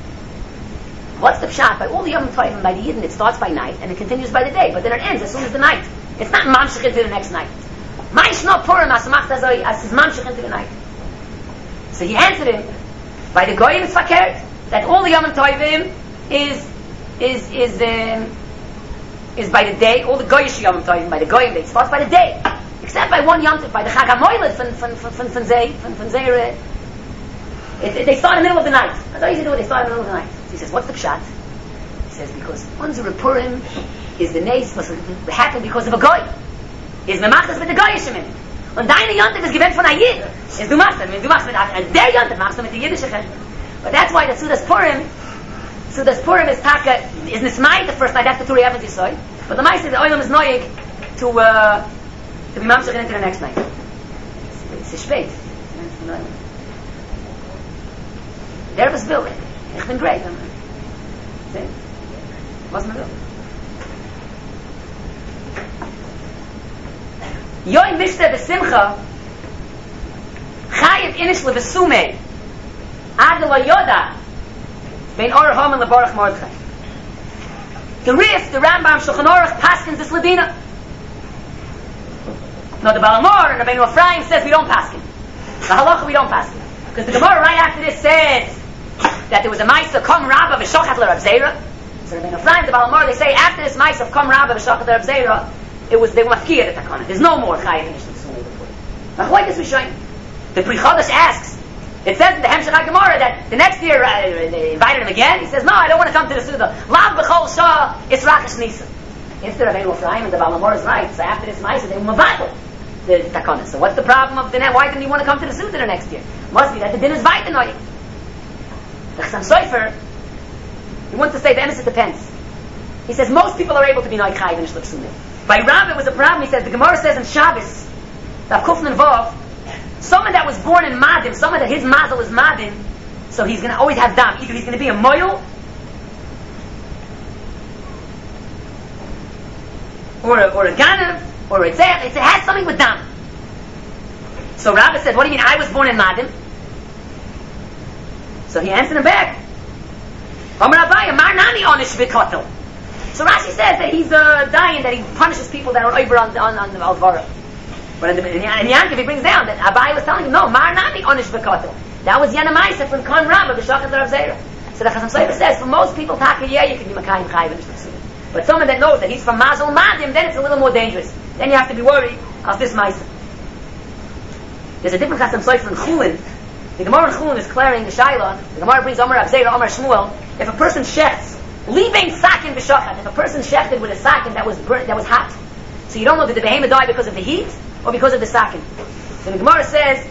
What's the pshat? By all the Yom Tovim, by the Yidden, it starts by night and it continues by the day, but then it ends as soon as the night. It's not mamshach into the next night. Maish no Purim as Machta Zoi as is mamshach into the night. So he answered him by the Goyim is fakert that all the Yom Tovim is is is um, is by the day. All the Goyish Yom Tovim by the Goyim, it starts by the day. Except by one Yom Tov, by the Chag HaMoiled from from from from from Zay, from from Zay. They start in the middle of the night. That's all you do. They start in the middle of the night. So he says, "What's the pshat?" He says, "Because Unzer Purim is the nace was happened because of a goy. Is memachas with the goyishim. And deine Yom Tov is given von a Yid. Is du machst, du machst mit and der Yom Tov machst du mit the Yiddische Chesed. But that's why the Sudas Purim, Sudas Purim is taka is nismai the first night. That's the Turei Even Yisoy. But the Ma'aseh the Olam is noyig to. Uh, to be mamshach into the next night. It's a spät. Der was will. Ich bin great. See? Was man will. Yoim Mishte B'Simcha Chayiv Inish Levesume Ad Lo Yoda Bein Orach Hom and Leborach Mordechai. The Rif, the Rambam, Shulchan Aruch, Paskins, this Ladina. No, the Balamor and the Beinu Ephraim says we don't pass him. The halacha we don't pass him. Because the Gemara right after this says that there was a Maisa Kom Rabba V'Shochat L'Rav Zera. So the Beinu Ephraim, the Balamor, they say after this Maisa of Kom Rabba V'Shochat L'Rav Zera, it was they were mafkiyah the takana. There's no more Chayiv Inish L'Sumei before. Now why does we show? The Pri Chodesh asks. It says in the Hemshech HaGemara that the next year uh, they invited him again. He says, "No, I don't want to come to the Suda. Lav B'Chol Shah Yisrachash Nisa." If the Beinu Ephraim and the Balamor is right, so after this Maisa they were mavakol the takana. So what's the problem of the net? Why didn't he want to come to the Suda the next year? Must be that the din is weiter noy. The Chassam Sofer, he wants to say the emes it depends. He says most people are able to be noy chayiv and shlip sunnah. By Rav it was a problem. He says the Gemara says in Shabbos, that Kufn and Vav, someone that was born in Madim, someone that his mazel is Madim, so he's going to always have dam. Either he's going to be a moil or a, or a ganav or a tzeh. It has something with dam. So Rabbi said, "What do you mean? I was born in Madim." So he answered him back. So Rashi says that he's uh, dying, that he punishes people that are over on on, on the Alvara. But in the in Yankiv he brings down that Abai was telling him, "No, Mar Nani Onish Bekatel." That was Yanamaisa from Kon Rabba B'Shachat Rav Zera. So the Chassam Sofer says, for most people, Taka yeah, you can be Makayim Chayiv and Shlachsunim. But someone that knows that he's from Mazel Madim, then it's a little more dangerous. Then you have to be worried of this Maisa. There's a different Chassam Sofer in Chulin. The Gemara in Chulun is clearing the Shaila. The Gemara brings Omer Abzeira, Omer Shmuel. If a person shechts, Libein sakin b'shachat. If a person shechted with a sakin that was burnt, that was hot, so you don't know did the behemoth die because of the heat or because of the sakin. So the Gemara says,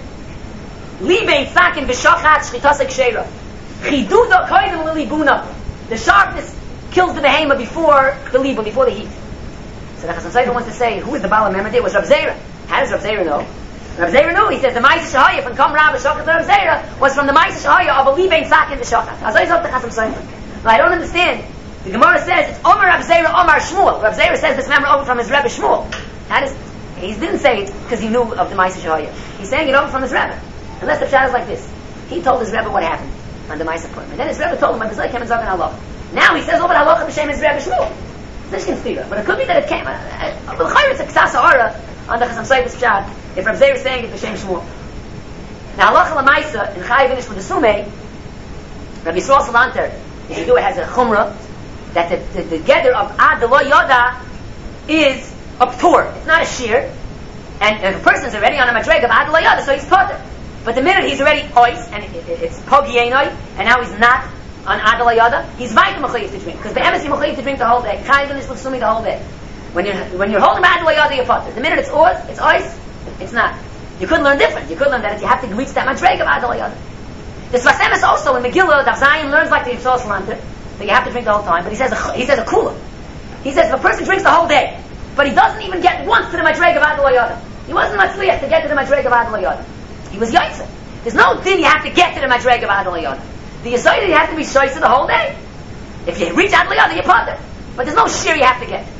Libein sakin b'shachat shchitasek sheira. Chiduda koydem lilibuna. The sharpness kills the behemoth before the libun, before the heat. So the Chasam Sofer wants to say, who is the Baal HaMemed? It was Rav Zera. How does Rav Zera know? Rav Zera knew. He says the Ma'aseh Shahaya from Kam Rav Shochat Rav Zera was from the Ma'aseh Shahaya of a Libein sakin b'shachat. As I said the Chasam Sofer. Now I don't understand. The Gemara says it's Omer Rav Zera, Omer Shmuel. Rav Zera says this member over from his Rebbe Shmuel. How does he didn't say it because he knew of the Ma'aseh Shahaya. He's saying it over from his Rebbe. Unless the pshat is like this. He told his Rebbe what happened on the Ma'aseh Purim. And then his Rebbe told him, "I came and Zaken Allah." Now he says over halacha b'shem his Rebbe Shmuel. This can steer, but it could be that it came. But it's a ksasa ara on the Chasam Sofer's pshat. If Rav Zera is saying it b'shem Shmuel. Now halacha l'maisa in Chai Vinish with the Sumei, Rabbi Yisrael Salanter, if you do it has a chumrah that the the, the gather of ad lo yada is a ptur. It's not a shear, and if a person's already on a madreg of ad lo yada, so he's potter. But the minute he's already ois and it, it, it's pogienoi, and now he's not on ad lo yada, he's vayta mechayiv to drink because the emes mechayiv to drink the whole day. Chai Vinish l'sumi the whole day. When you're when you're holding ad lo yada, you're potter. The minute it's ois, it's ois, it's not. You could learn different. You could learn that you have to reach that madreg of ad lo yada. The Sfas Emes also in Megillah, Daf Zayin learns like the Yisrael Salanter that you have to drink the whole time. But he says a, he says a kula. He says if a person drinks the whole day, but he doesn't even get once to the madreg of ad lo yada, he wasn't matzliach to get to the madreg of ad lo yada. He was yaitza. There's no din you have to get to the madreg of ad lo yada. The yisayid you have to be shoysa the whole day. If you reach ad lo yada, you're potter. But there's no shir you have to get.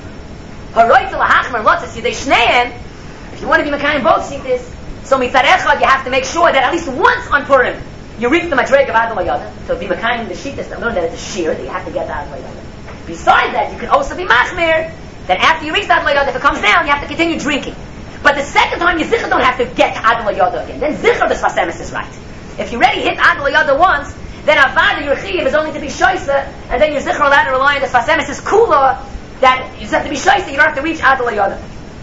Haroyta lahachmer lotzes yidei shneien. If you want to be mekayim both shittis, so mitzad echad you have to make sure that at least once on Purim you reach the madreg of ad lo yada. So be mekayim the shittis that learn that it's a shir that you have to get the ad lo yada. Besides that, you can also be machmir that after you reach the ad lo yada, if it comes down, you have to continue drinking. But the second time you zichar don't have to get ad lo yada again. Then zichar the Sfas Emes is right. If you already hit ad lo yada once, then avada your chiyuv is only to be shoysa, and then your zichar allowed to rely on the Sfas Emes is kula that you just have to be shoysa. You don't have to reach ad lo yada.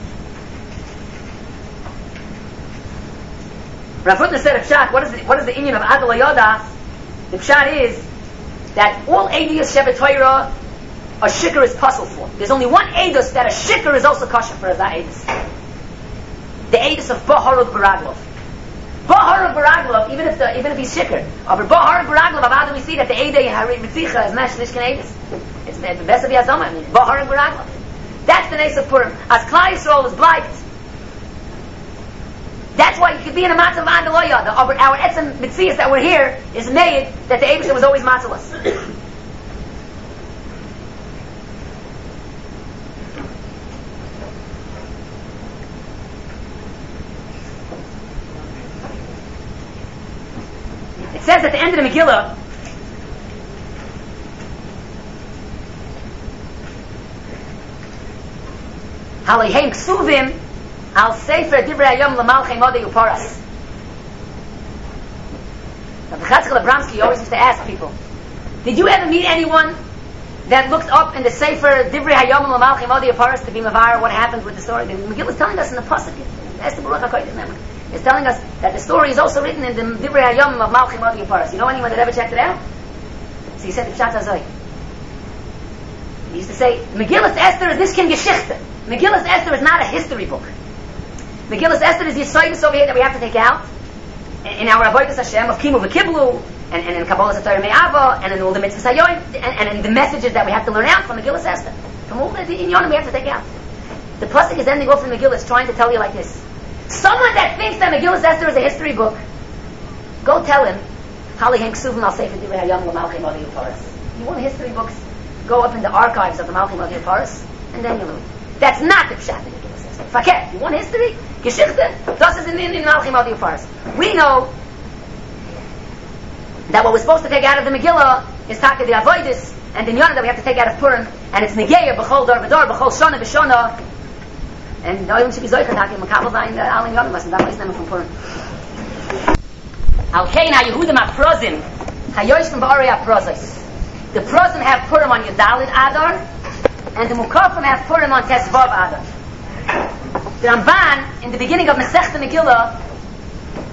Rav Hutner said a pshat. What is the, what is the inyan of ad lo yada? The pshat is that all edus shevet Torah a shikr is puzzle for. There's only one edus that a shikr is also kosher for as that edus. The edus of Baharuk Baraglov. Baharuk Baraglov, even if the even if he's shikr, but Baharuk Baraglov, how do we see that the edei Haritzicha is mesh lishkan edus? It's the best of Yazoma. I mean, Baharuk Baraglov. That's the Nes of Purim. As Klal Yisrael was blight. That's why you could be in a matzah of ad lo yada. Our our etzem mitzias that we're here is made that the Eibusha was always matzahless. It says at the end of the Megillah, Haleihem ksuvim al sefer divrei hayom l'malchei modei uparas. Rabbi Chatzkel Abramsky always used to ask people, did you ever meet anyone that looked up in the sefer divrei hayom l'malchei modei uparas to be mavar what happens with the story? The Megillah is telling us in the pasuk. Esther Baruch HaKodesh memory. It's telling us that the story is also written in the Divrei Hayom of Malchim Adi Paras. You know anyone that ever checked it out? So he said the Pshat Hazoi. He used to say, Megillas Esther is Nishkim Geschichte. Megillas Esther is not a history book. Megillas Esther is Yisayis over here that we have to take out in our Avodas Hashem of Kimu V'Kiblu and, and in Kabbalah Satorah Me'ava and in all the Mitzvahs Hayoim and, and in the messages that we have to learn out from Megillas Esther. From all the Inyanim we have to take out. The pasuk is ending off in Megillah. It's trying to tell you like this. Someone that thinks that Megillas Esther is a history book, go tell him, you want history books? Go up in the archives of the Malchim Adi Paras, and then you learn. That's not the pshat in Megillas Esther. Faket, you want history? Geschichte? Das is in, in, in Malchim Adi Paras. We know that what we're supposed to take out of the Megillah is Taka the Avoidis, and the Yonah that we have to take out of Purim, and it's Negeya, B'chol Dor V'dor, B'chol Shona B'shona, and no one should be zoicher taking makabel zayin the alim yonim lesson. That was them from Purim. Al kein haYehudim haProzim haYoshim ba'arei haProzos. The Prozim have Purim on Yudalid Adar, and the Mukafim have Purim on Tesvav Adar. The Ramban in the beginning of Masechta Megillah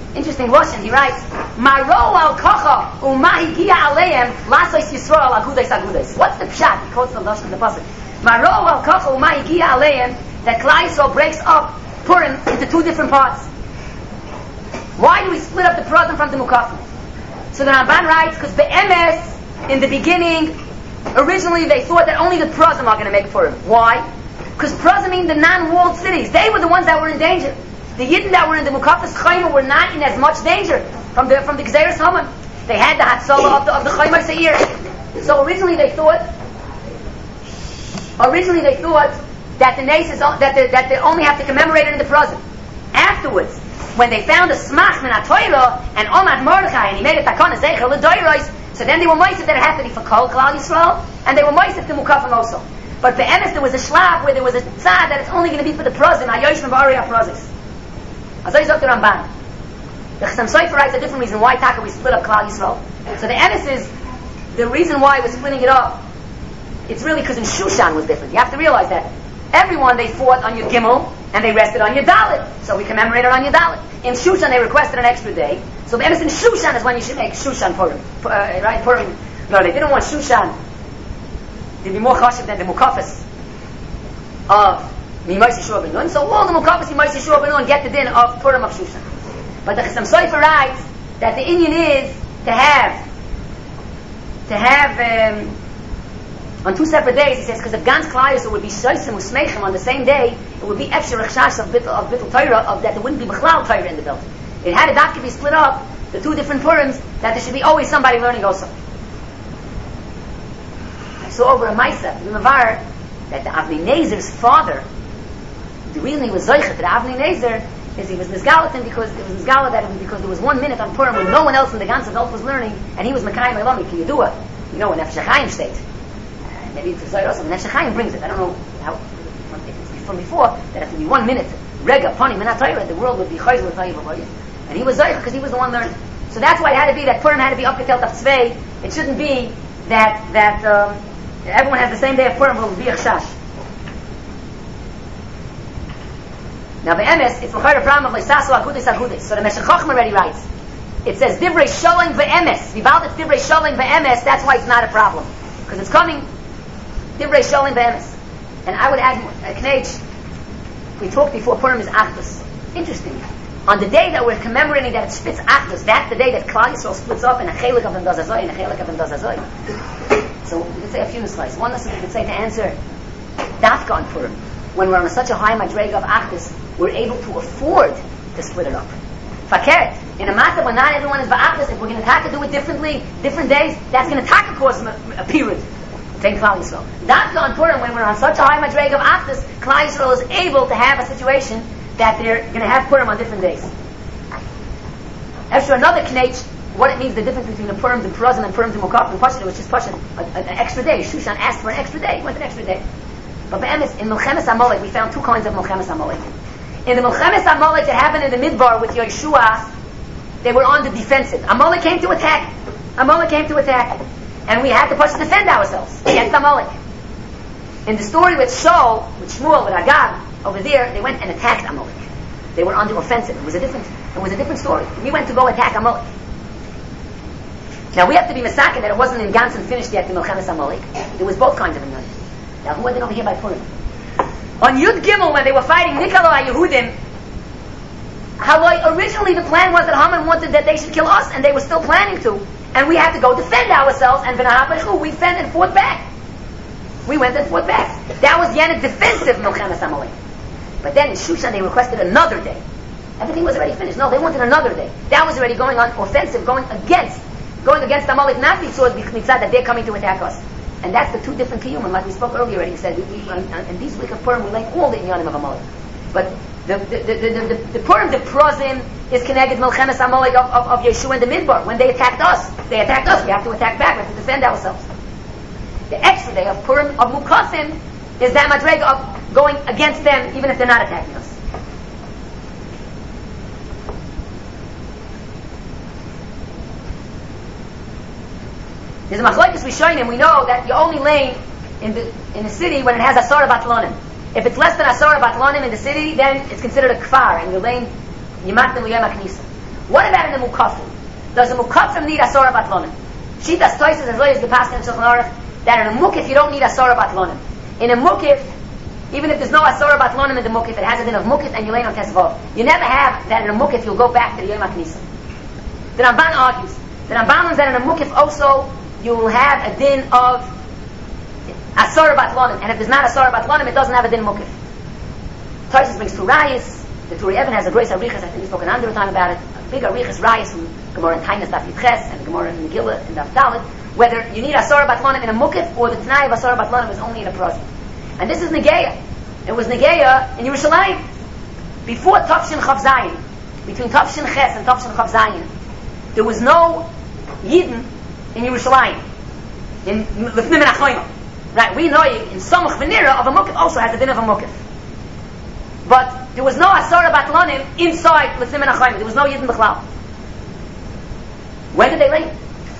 Interesting Russian, he writes, Maro al kocha umahigia aleim lasois Yisrael agudes agudes. What's the pshat? He quotes the Lashon of the Pasuk. Maro al kocha umahigia aleim, that Klal Yisrael breaks up Purim into two different parts. Why do we split up the Purim from the Mukafim? So the Ramban writes, because be'emes, in the beginning, originally they thought that only the Purim are going to make Purim. Why? Because Purim mean the non-walled cities. They were the ones that were in danger. The Yidden that were in the Mukafis Chayma were not in as much danger from the from the Gzeres Haman. They had the Hatzalah of the of the Chayma Seir. So originally they thought, originally they thought that the Nes is that they, that they only have to commemorate it in the present. Afterwards, when they found a Smach min HaTorah and Omad Mordechai and he made a Takana Zeicher L'Doiros, so then they were moisef that it had to be for Kol Klal Yisrael, and they were moisef the Mukafim also. But the Emes there was a shlab where there was a tzad that it's only going to be for the present. Hayoshim Ba'ari HaProzis. As I said to Ramban, the Chassam Sofer writes a different reason why Taka we split up Klal Yisrael. So the Emes is the reason why we're splitting it up. It's really because in Shushan was different. You have to realize that everyone they fought on Yud Gimel and they rested on Yud Dalet, so we commemorated on Yud Dalet. In Shushan they requested an extra day, so the Emes in Shushan is when you should make Shushan Purim, uh, right? Purim. No, they didn't want Shushan to be more chashiv than the Mukafis of Mimaisi Shua Ben Nun. So all the Mukafis Mimaisi Shua Ben Nun get the din of Purim of Shushan. But the Chassam Sofer writes that the Inyan is to have to have um, on two separate days. He says because if Gans Klayus it would be Shoysim Usmeichem on the same day, it would be Efshir Rechshash of Bittul of Bittul Torah, of that there wouldn't be Bechlal Torah in the belt. It had a dot to be split up, the two different Purims, that there should be always somebody learning also. I saw over a Maisa, the Mavar, that the Avnei Nezer's father, the reason he was Zoichet, the Avnei Nezer, is he was Nizgalatin because it was Nizgalat that it was because there was one minute on Purim when no one else in the ganze Welt was learning, and he was Mekayim Elami, Ki Yedua, you know, in Nefesh HaChaim state. Uh, maybe it's Zohar also, but Nefesh HaChaim brings it. I don't know how, if it's from before, that if it would be one minute, Rega, Pani, Menat Torah, the world would be Chayz with Tayyib Abayim. And he was Zoichet because he was the one learning. So that's why it had to be that Purim had to be upgetelt of Tzvei. It shouldn't be that, that, um, everyone has the same day of Purim, but it will be a Chash. Now the Emes, it's l'chayr a problem of Leisasu Agudis Agudis. So the Meshech Chochmah already writes. It says Divrei Sholem ve'emes. V'bal it's Divrei Sholem ve'emes. That's why it's not a problem because it's coming Divrei Sholem ve'emes. And I would add a knech. We talked before Purim is Achdus. Interesting. On the day that we're commemorating that it splits Achdus, that's the day that Klal Yisrael splits up and a chelik of them does azoy and a chelik of them does azoy. So we could say a few slides. One lesson we could say to answer Dafka on Purim. When we're on such a high madrega of Achdus, we're able to afford to split it up. Fakert, in a matter when not everyone is ba'achdus, if we're going to have to do it differently, different days, that's going to have to cause a, a period. Take Klal Yisrael. That's on Purim, when we're on such a high madrega of Achdus, Klal Yisrael is able to have a situation that they're going to have Purim on different days. After another knech, what it means, the difference between the Purim, the Purim, and Purim, the Mukaf, and Pashad, which is Pashad, an extra day. Shushan asked for an extra day, he went an extra day. But be'emes, in Milchemes Amalek, we found two kinds of Milchemes Amalek. In the Milchemes Amalek that happened in the Midbar with Yeshua, they were on the defensive. Amalek came to attack. Amalek came to attack. And we had to push to defend ourselves against Amalek. In the story with Shaul, with Shmuel, with Agag, over there, they went and attacked Amalek. They were on the offensive. It was a different, it was a different story. We went to go attack Amalek. Now we have to be masakin that it wasn't in Gansen finished yet, the Milchemes Amalek. There was both kinds of them. Now who went in over here by Purim? On Yud Gimel, when they were fighting Nikolai Yehudim, Haloi, originally the plan was that Haman wanted that they should kill us, and they were still planning to. And we had to go defend ourselves, and V'nahapachu, we fend and fought back. We went and fought back. That was yet a defensive Milchemes Amalek. But then in Shushan they requested another day. Everything was already finished. No, they wanted another day. That was already going on offensive, going against, going against Amalek, not because that they're coming to attack us. And that's the two different kiyumim, like we spoke earlier already. We said, we, we, and these week of Purim, we like all the inyanim of Amalek. But the the the the, the, the, the Purim, the Prozim, is connected to Milchemes Amalek of, of, of Yeshua and the Midbar. When they attacked us, they attacked us, we have to attack back, we have to defend ourselves. The extra day of Purim, of Mukasim, is that madrega of going against them, even if they're not attacking us. There's a machlokes rishonim. We know that you only lane in the in the city when it has asara batlonim. If it's less than asara batlonim in the city, then it's considered a kfar, and you lane yimatnim liyam aknisa. What about in the Mukafim? Does the Mukafim need Asara Batlonim? Shitas Toises as lawyers the Paskin and Shulchan Aruch that in a Mukif you don't need Asara Batlonim. In a Mukif, even if there's no Asara Batlonim in the Mukif, it has a din of Mukif and you lay on Tesvav. You never have that in a Mukif you'll go back to the Yom HaKnisa. The Ramban argues. The Ramban learns that in a Mukif also you will have a din of Asara Batlonim. And if there's not Asara Batlonim, it doesn't have a din Mukif. Toises brings two rayas. The Turi Even has a great arichas. I think we spoke another time about it. A big arichas rayas from Gemara in Tainas Daf Yitches and the Gemara in Megillah and Daf Dalet. Whether you need Asara Batlonim in a Mukif or the Tanai of Asara Batlonim is only in a Prazi. And this is Negeya. It was Negeya in Yerushalayim. Before Tafshin Chav Zayin, between Tafshin Ches and Tafshin Chav Zayin, there was no Yidden in Yerushalayim. In Lefnim Menachayim. Right, we know in Samach Venira of a Mukif also has the din of a Mukif. But there was no Asara Batlonim inside Lefnim Menachayim. There was no Yidden B'chlal. When did they lay?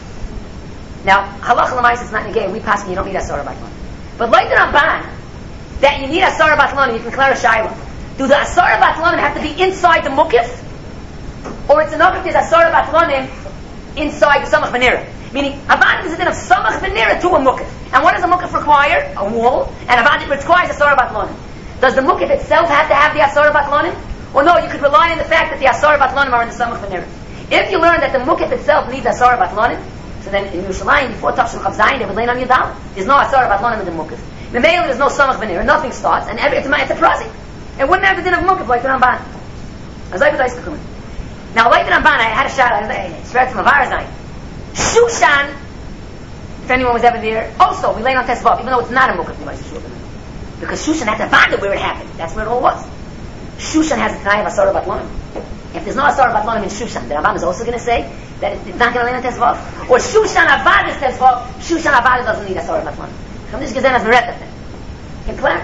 Now, halacha l'mais it's not negay. We pass you don't need Asara Batlonim. But like the Ramban, that you need Asara Batlonim, you can declare a shayla. Do the Asara Batlonim have to be inside the Mukif? Or it's enough if there's Asara Batlonim inside the Samach Venira? Meaning, Avad is a din of Samach Venira to a Mukif. And what does a Mukif require? A wall. And Avad requires Asara Batlonim. Does the Mukif itself have to have the Asara Batlonim? Or no, you could rely on the fact that the Asara Batlonim are in the Samach Venira. If you learn that the Mukif itself needs Asara Batlonim, so then in Yerushalayim, before Tafshin Chav Zayin, they would lay on Yudal. There's no Asara Batlonim in the Mukif. The male, there's no Samach Venira, nothing starts, and every, it's, a, it's a Prazi. It wouldn't have the din of Mukif like the Ramban. As I was coming. Now, like the Ramban, I had a shot, I was like, straight from a Varazayim. Shushan, if anyone was ever there, also, we lay on Tesvav, even though it's not a Mukif, because Shushan had to find it where it happened. That's where it all was. Shushan has a Tanai of Asara Batlonim. If there's no Asara Batlonim in Shushan, the Ramban is also going to say that it's not going to lay on Tesvav. Or Shushan Avad is Tesvav, Shushan Avad doesn't need Asara Batlonim. From this Gezen as Meret then. In clear?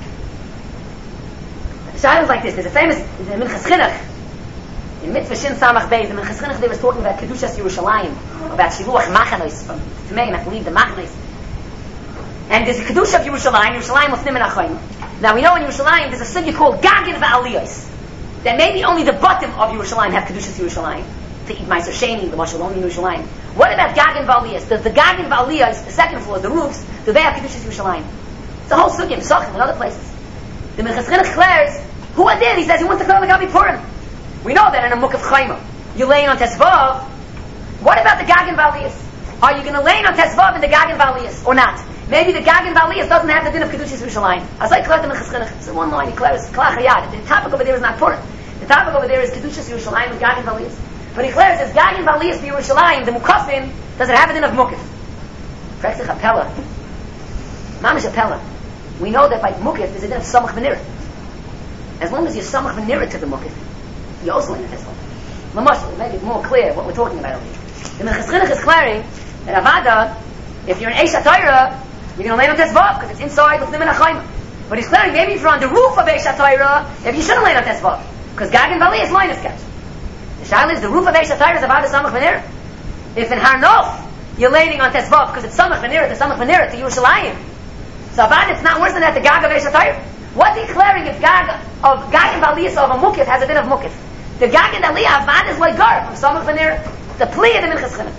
The Shayla is like this. There's a famous, in Minchas Chinuch, in Mitzvah Shin Samach Beis, in Minchas Chinuch they was talking about Kedushas Yerushalayim, about Shiluach Machanos, from Tmei, and I believe the Machanos. And there's a Kedusha of Yerushalayim, Yerushalayim Lefnim Menachayim. Now we know in Yerushalayim there's a sugya called Gagin Va'aliyos. That maybe only the bottom of Yerushalayim have Kedushas Yerushalayim. To eat Meiser Sheni, the Mashal only in Yerushalayim. What about Gagin Va'aliyos? Does the Gagin Va'aliyos, the second floors, the roofs, do they have Kedushas Yerushalayim? It's a whole sugya in Sachim and other places. The Minchas Chinuch declares, who are there? He says he wants to call the Gabi Purim. We know that in a Mukaf Chayma, you're laying on Tesvav. What about the Gagin Va'aliyos? Are you going to lay on Tesvav in the Gagin Va'aliyos or not? Maybe the Gagin Va'aliyos doesn't have the din of Kedushas Yerushalayim. As I declared the Minchas Chinuch, it's one line, he declares, Klach Hayad. The topic over there is not Purim. The topic over there is Kedushas Yerushalayim and Gagin Va'aliyos. But he declares as Gagin Va'aliyos be Yerushalayim, the Mukafim, does it have a din of Mukif? Frexich Apella. Mamish Apella. We know that by Mukif there's a din of Samach Venira. As long as you're Samach Venira to the Mukif, you also in this one. Mamash, to make it more clear what we're talking about over here. The Minchas Chinuch is declaring that Avada, if you're an Eish HaTorah, you're going to lay on Tesvav because it's inside Lefnim Menachayim. But he's declaring maybe if you're on the roof of Eish HaTorah, maybe you shouldn't lay on Tesvav because Gagin Va'aliyos is minus catch. The Shaila is the roof of Eish HaTorah is Avada Samach Venira. If in Har Nof you're laying on Tesvav because it's Samach Venira to Samach Venira to Yerushalayim, so Avada it's not worse than that the Gag of Eish HaTorah. What's he declaring if Gag of Gagin Va'aliyos of a Mukif has a din of Mukif? The Gagin Aliyah Avada is like Gar from Samach Venira. The plea of the Minchas Chinuch.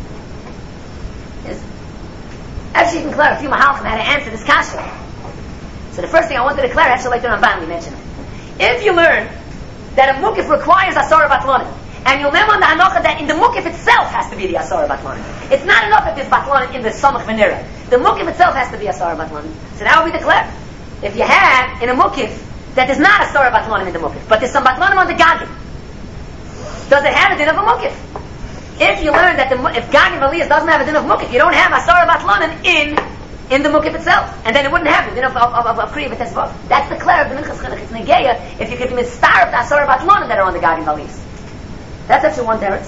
Actually, you can declare a few mahalchim how to answer this kasha. So the first thing I want to declare, actually like the Ramban, we mentioned it. If you learn that a mukif requires Asara Batlonim, and you'll learn on the hanocha that in the mukif itself has to be the Asara Batlonim. It's not enough if there's Batlonim in the Samach Venira. The mukif itself has to be Asara Batlonim. So that will be declared. If you have in a mukif that there's not Asara Batlonim in the mukif, but there's some Batlonim on the Gagin, does it have a din of a mukif? If you learn that the, if Gagin Va'aliyos doesn't have a din of mukif, you don't have Asara Batlonim in in the mukif itself, and then it wouldn't have the din of of of, of Kriya V'Tesvav. That's the clear of the Minchas Chinuch. It's negeya if you could be mistarved Asara Batlonim that are on the Gagin Va'aliyos. That's actually one teretz.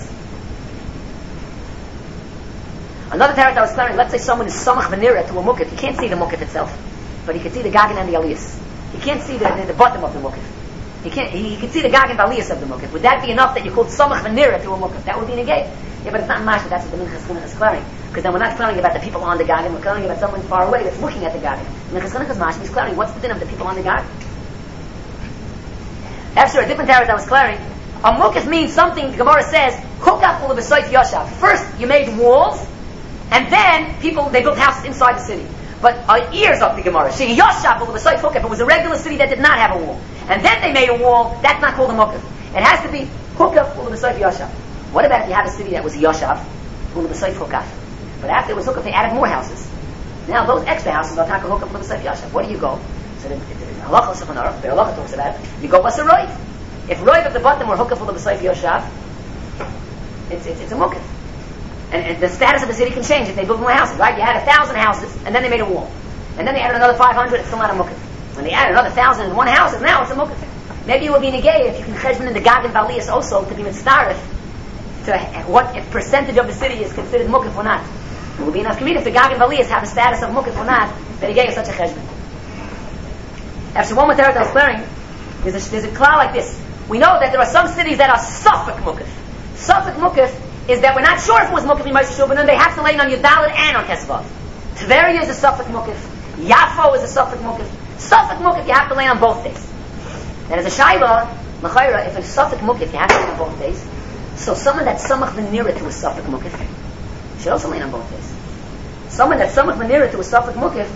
Another teretz I was clearing. Let's say someone is Samach Venira to a mukif. You can't see the mukif itself, but he can see the Gagin and the Aliyos. He can't see the, the, the bottom of the mukif. He can't. He, he can see the Gagin Va'aliyos of the mukif. Would that be enough that you called Samach Venira to a mukif? That would be negay. Yeah, but it's not mashma. That's what the Minchas Chinuch is clearing. Because then we're not clearing about the people on the Gagin. We're clearing about someone far away that's looking at the Gagin. The Minchas Chinuch is mashma. He's clearing what's the din of the people on the Gagin. After a different teretz I was clearing A mukif means something, the Gemara says, hukaf ul b'soif yashav. First, you made walls, and then people, they built houses inside the city. But uh, ears of the Gemara. She yashav ul b'soif hukaf. It was a regular city that did not have a wall. And then they made a wall, that's not called a mukif. It has to be hukaf ul b'soif yashav. What about if you had a city that was yashav ul b'soif hukaf? But after it was hukaf, they added more houses. Now those extra houses are taka hukaf ul b'soif yashav. Where do you go? So the halacha Shulchan Aruch, the halacha talks about it. You go bas a roiv. If roiv at the bottom were hukaf ul b'soif yashav, it's, it's, it's a mukif. And, and the status of the city can change if they build more houses, right? You had a thousand houses, and then they made a wall. And then they added another five hundred, it's still not a mukif. When they added another thousand and one houses, now it's a mukif. Maybe it will be negay if you can cheshbon in the Gag and Valiyas also to be mitzaref to what if percentage of the city is considered mukif or not. It will be enough community if the Gag and Valiyas have a status of mukif or not, that negay is such a cheshbon. After one more territory clearing, there's a, there's a cloud like this. We know that there are some cities that are Suffolk mukif. Suffolk mukif is that we're not sure if it was mukif in Moshe Shul, but then they have to lay on Yudalad and on Tesvav. Tveria is a Suffolk mukif. Yafo is a Suffolk mukif. Suffolk mukif you have to lay on both days. That is a shayla, l'chayra, if a Suffolk mukif you have to lay on both days, so someone that's samach v'nira to a Suffolk mukif should also lay on both days. Someone that's samach v'nira to a Suffolk mukif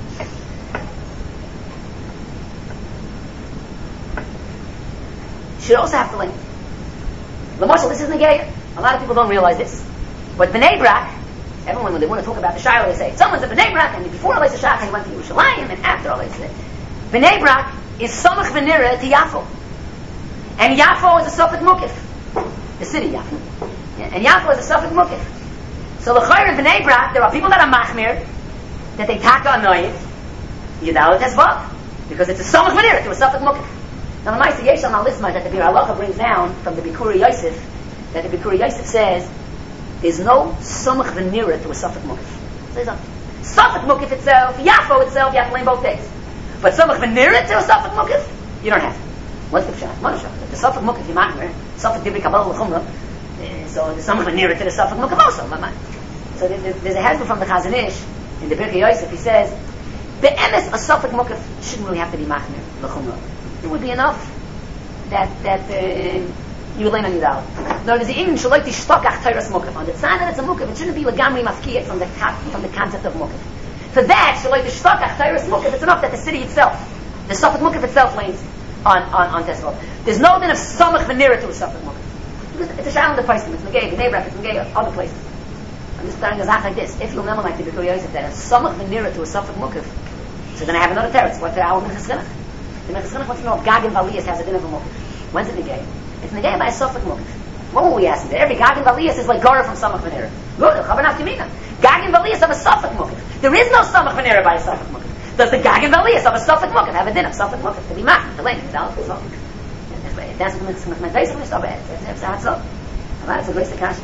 should also have to lay. L'mashal, this is negaya. A lot of people don't realize this. But Bnei Brak, everyone, when they want to talk about the Shiloh, they say, someone's a Bnei Brak, and before Alaysa Shach, he went to Yerushalayim, and after Alaysa. Bnei Brak is Samach V'nira to Yafo. And Yafo is a Suffolk Mukif. The city, Yafo. Yeah, and Yafo is a Suffolk Mukif. So l'chayr in Bnei Brak, there are people that are Machmir, that they taka annoyed, Yudal Tesvav. Because it's a Samach V'nira to a Suffolk Mukif. Now the Ma'aseh Yeshal Nalisma that the Bir Halacha brings down from the Bikuri Yosef, that the Bikuri Yosef says, there's no Samach V'nira to a Suffolk Mukif. So there's Suffolk Mukif itself, Yafo itself, you have to lay both days. But Samach V'nira to a Suffolk Mukif, you don't have. What's the Pshat? Monashah. The Suffolk Mukif, you Machmer, Suffolk Dibri Kabbalah L'chumrah, so the Samach V'nira to the Suffolk Mukif also. So there's a hezbollah from the Chazon Ish, in the Birkei Yosef, he says, the emes a Suffolk Mukif shouldn't really have to be Machmer L'chumrah. It would be enough that that uh, you lay on your dal. Now there's the English like the shtokach teiras mukaf. On the sign that it's a mukaf, it shouldn't be legamri mafkiyat from the from the concept of mukaf. For that, so like the shtokach teiras mukaf, it's enough that the city itself, the Suffolk mukaf itself, lays on on on Tesvav. There's no din of samach v'nira to a Suffolk mukaf. Because it's a shayla in the place. It's negay, the neighbor, it's negay other places. I'm just telling a zach like this. If you'll remember like the Bikuri Yosef that a samach v'nira to a Suffolk mukaf, so then I have another teretz. What's the hour of Minchas Chinuch? The Minchas Chinuch wants to know if Gag and Valiyas has a din of a mukaf. When's it negay? It's negay by a Suffolk mukaf. What were we asking? Every Gag and Valiyas is like Gora from Samach V'nira. Good, Chabanaf Kamina. Gag and Valiyas have a Suffolk mukaf. There is no Samach V'nira by a Suffolk mukaf. Does the Gag and Valiyas of a Suffolk mukaf have a din of Suffolk mukaf to be mach? To lay it down. That's what makes my face on the stop. That's how it's up. That's a great akash.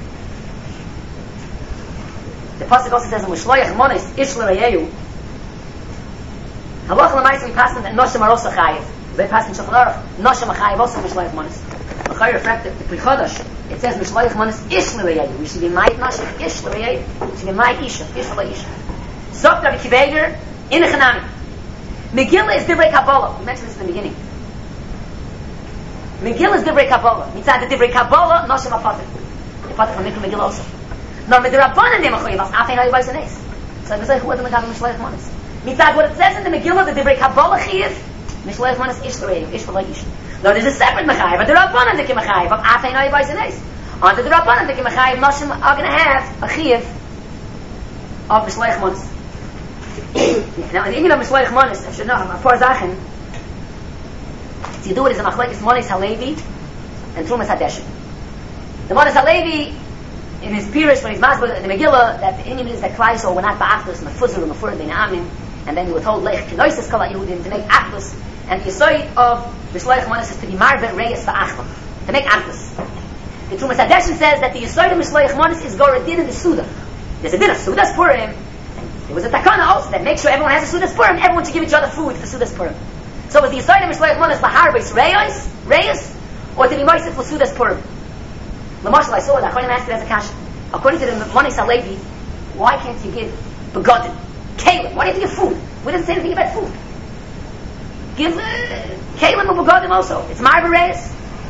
The pasuk also says in Mishloach Monis Ishler Yehu. Halach l'maisa we pass them that Noshem are also chayiv. They pass in Shulchan Aruch Noshem are chayiv also Mishloach Monis. The Chayyim reflected the Pri Chodesh. It says Mishloach Monis Ishler Yehu. We should be ma'it Noshem Ishler Yehu. We should be ma'it Isha Ishler Isha. Zok Rabbi Kiveger in the Chanami. Megillah is Divrei Kabbalah. We mentioned this in the beginning. Megillah is Divrei Kabbalah. Mitzad the Divrei Kabbalah Noshem Apatik. The Apatik from Mikra Megillah also. Nor Midrabanan Dem Achoyim As Afei Hayu Bayis Anes. So I say who are the Megillah Mishloach Monis? Mitzad what it says in the Megillah, the Divrei Kabbalah Chiyev, Mishloach Monis Ish L'Reiv, Ish V'Lo Ish. Now there's a separate Mechayiv, but the Rabbanan Deki Mechayiv of Afei Hayu Bayis Anes. On the Rabbanan Deki Mechayiv, Noshem are going to have a Chiyev of Mishloach Monis. Now in the Inyan of Mishloach Monis, I should know, a poor Zachin, so you do it as a Machlekes Monis Halevi and Trumas Hadeshim. The Monis Halevi, in his Pirish, when he's masber in the Megillah, that the Inyan is that Klaiso were not ba'achdus, mefuzur, and mefur, ben amin, and then you were told, lech kenoises kala Yehudim, to make achdus, and the yisoid of Mishloach Monis is to be marvet reyes va'achdus, to make achdus. The Trumas Hadeshim says that the yisoid of Mishloach Monis is gora din in the Suda. There's a din of Sudas Purim, and there was a takana also that makes sure everyone has a Sudas Purim, everyone should give each other food for Sudas Purim. So was the yisoid of Mishloach Monis laharbis reyes, reyes, or to be moisid for Sudas Purim? Lamashal, I saw that. Choyim asked it as a kasha. According to the Monis Halevi, why can't you give begotten, kalim? Why do you have to give food? We didn't say anything about food. Give uh, kalim or begotten also. It's marber reis.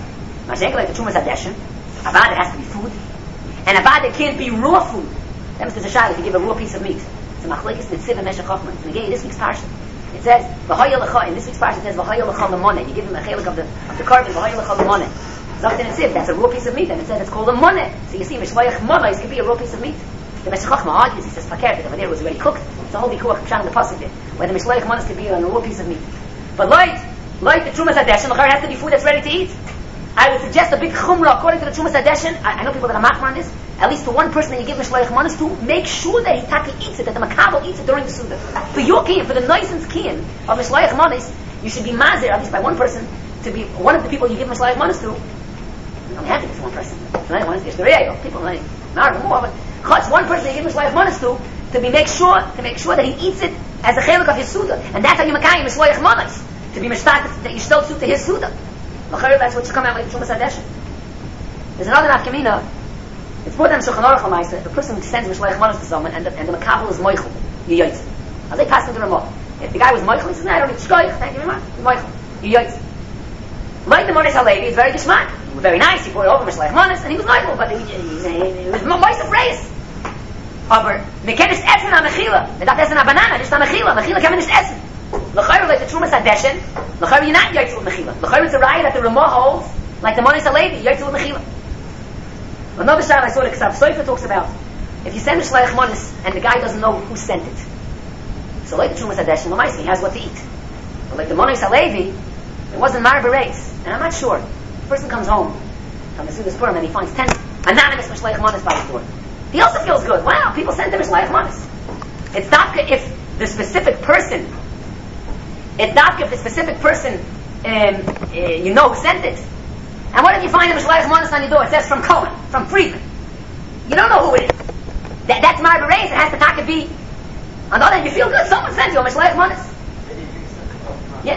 Mashenka like the Trumas Hadeshin, Avad it has to be food, and Avad it can't be raw food. That means there's a shot if you give a raw piece of meat. It's a machlekes Nitziv and Meshech Chochmah. It's negay this week's parsha. It says v'haya lecha. In this week's parsha it says v'haya lecha l'moneh. You give him a chelik of the of the carbon v'haya lecha l'moneh. Zok the Nitziv. That's a raw piece of meat, and it says it's called a moneh. So you see, Mishloach Moneh could be a raw piece of meat. The Meshech Chochmah argues. He says fakir because over there it was already cooked. It's a whole bikuach pshan in the pasuk there, where the Mishloach Moneh could be on a raw piece of meat. But like like the Trumas Hadeshin, the has to be food that's ready to eat. I would suggest a big chumrah according to the Trumas Hadeshin. I, I know people that are machmar on this. At least to one person that you give Mishloach Manas to, make sure that he taka eats it, that the makabel eats it during the Suda. For your kiyum, for the niceness kiyum of Mishloach Manas, you should be mazir, at least by one person, to be one of the people you give Mishloach Manas to. You don't have to give one person. People like, more, but chutz, one person you give Mishloach Manas to, to be make sure, to make sure that he eats it as a chelik of his Suda. And that's how you makayim Mishloach Manas. To be mishtat, that you still suit to his Suda. That's what you come out like Trumas Hadeshin. There's another nafkamina. It's more than Shulchan Aruch L'maisa. If a person sends Mishloach Manas to someone and the, and the makabel is moichel, you yoytz. As they pass into the Ramah. If the guy was moichel, he says, no, I don't need shkoich, thank you very much. Moichel. You yoytz. Like the Monis HaLevi, it's very geschmack. He was very nice, he poured over Mishloach Manas, and he was moichel, but he, he, he, he was moist of praise. Aber, me ken nicht essen a mechila. Me darf essen a banana, nicht a mechila. Mechila kann man nicht essen. L'chayr like the Trumas Hadeshin, l'chayr you're not yoytz with mechila. L'chayr it's a raya that the Ramah holds, like the Monis HaLevi, yoytz with mechila. Another shayla I saw the Ksav Sofer talks about, if you send Mishloach Manas and the guy doesn't know who sent it. So like the Trumas Hadeshin, l'maisa, he has what to eat. But like the Monis HaLevi, it wasn't Mar Bereis, and I'm not sure. The person comes home from the Sudas Purim and he finds ten anonymous Mishloach Manas by his door. He also feels good. Wow, people sent him Mishloach Manas. It's not if the specific person, it's not if the specific person, um, uh, you know who sent it. And what if you find a Mishloach Manas on your door? It says from Cohen, from Friedman. You don't know who it is. That, that's Mar Bereis. It has to talk to be. On the other hand, you feel good. Someone sent you a Mishloach Manas. Yeah.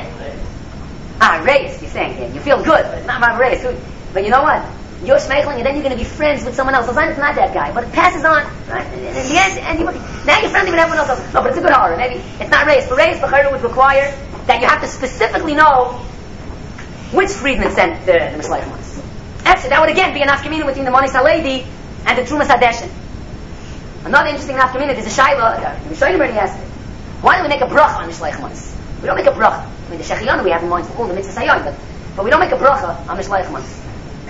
Ah, Reis, you're saying here. You feel good, but it's not Mar Bereis. But you know what? You're schmeichling, and then you're going to be friends with someone else. Sometimes it's not that guy, but it passes on. Right? And in the end, and you, now you're friendly with everyone else. No, but it's a good horror. Maybe it's not Reis. But Reis, Bechara would require that you have to specifically know which Friedman sent the, the Mishloach Manas. Actually, that would again be an nafkamina between the Monis HaLevi and the Trumas Hadeshin. Another interesting nafkamina, there's a shayla, the Rishonim already asked it. Why do we make a bracha on Mishloach Manas? We don't make a bracha. I mean, the Shechianu we have in mind for all the mitzvah sayon, but, but we don't make a bracha on Mishloach Manas.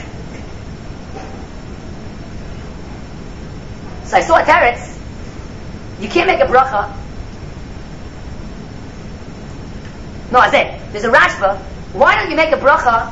So I saw a teretz, you can't make a bracha. No, I said, there's a Rashba. Why don't you make a bracha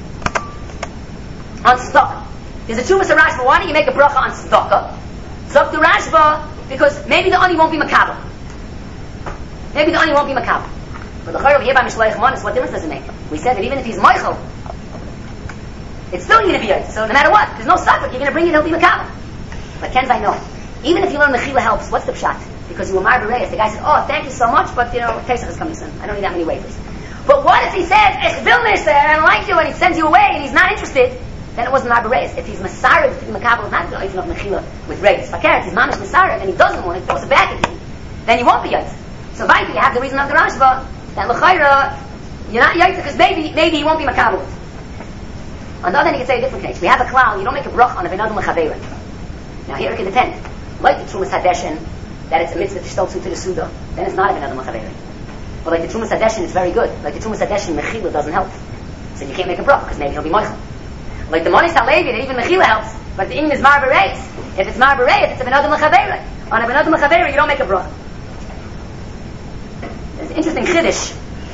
on tzedakah? There's a Trumas Rashba. Why don't you make a bracha on tzedakah? So the Rashba, because maybe the ani won't be makabel. Maybe the ani won't be makabel. But the chayr over here by Mishloach Manas, what difference does it make? We said that even if he's moichel, it's still going to be yoytz. So no matter what, there's no suffix. You're going to bring it, he'll be makabel. But Ken's I know. Even if you learn mechila helps, what's the pshat? Because you were Mar Bereis. The guy said, "Oh, thank you so much, but you know, Pesach is coming soon. I don't need that many wafers." But what if he says, "Ich will nicht, I don't like you," and he sends you away and he's not interested? Then it wasn't Mar Bereis. If he's Masarev, the makabel is not going to open up mechila with reis. Fakir, if he's mamish Masarev and he doesn't want it, throws it back at you, then you won't be yotz. So Vaiti, you have the reason of the Rashba that l'chayra you're not yotz because maybe maybe he won't be makabel. On the other hand, you can say a different case. We have a klal. You don't make a brach on a benadum l'chaveira. Now here it can depend. Like the Trumas Hadeshin, that it's a mitzvah to shtolzu to the Suda, then it's not a benadum l'chaveira. But like the Trumas Hadeshin, it's very good. Like the Trumas Hadeshin, mechila doesn't help. So you can't make a brach because maybe he'll be moichel. Like the Monis HaLevi, that even mechila helps, but the inyan is Mar Bereis. If it's Mar Bereis, it's a benadum l'chaveira. On a benadum l'chaveira, you don't make a brach. There's an interesting chiddush.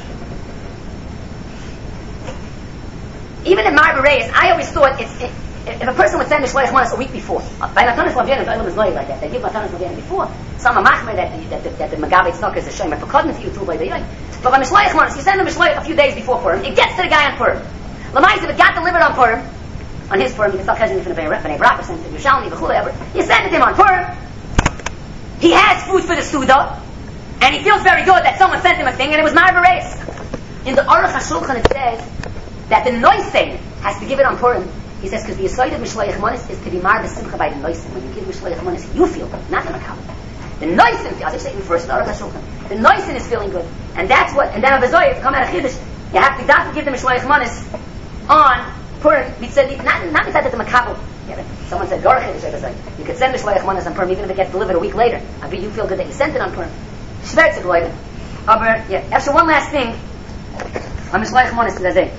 Even in Mar Bereis, I always thought it's, it, if a person would send Mishloach Manas a week before, by Matanas Lavyanim, the Olam is not like that. They give Matanas Lavyanim before. Some are machmer that the, that the, that the Magabe Tzedakah is a shame. For Kodman, you too by the yoy. But by Mishloach Manas, you send him Mishloach a few days before Purim. It gets to the guy on Purim. Lamais, if it got delivered on Purim, on his Purim, you can start cheshbon from the Bnei Brak, or send it to Yerushalmi, v'chule, you send it to him on Purim. He has food for the Suda, and he feels very good that someone sent him a thing, and it was Mar Bereis. In the Aruch HaShulchan it says that the Noisein has to give it on Purim. He says because the aside of Mishloach Manas is to be Mar B'Simcha by the Noisein. When you give Mishloach Manas, you feel good, not the Makabel. The Noisein, as I say first, the Aruch HaShulchan, the Noisein is feeling good, and that's what. And then on Bezoy, to come out of Chiddush, you have to, to give the Mishloach Manas on Purim, we said, not, not we said that the Makabel. Yeah, someone said, Gorchid, you could send Mishloach Manas on Purim even if it gets delivered a week later. I bet you feel good that you sent it on Purim. Schwerze Gläuben. Aber, yeah, after one last thing, on Mishloach Manas to the day.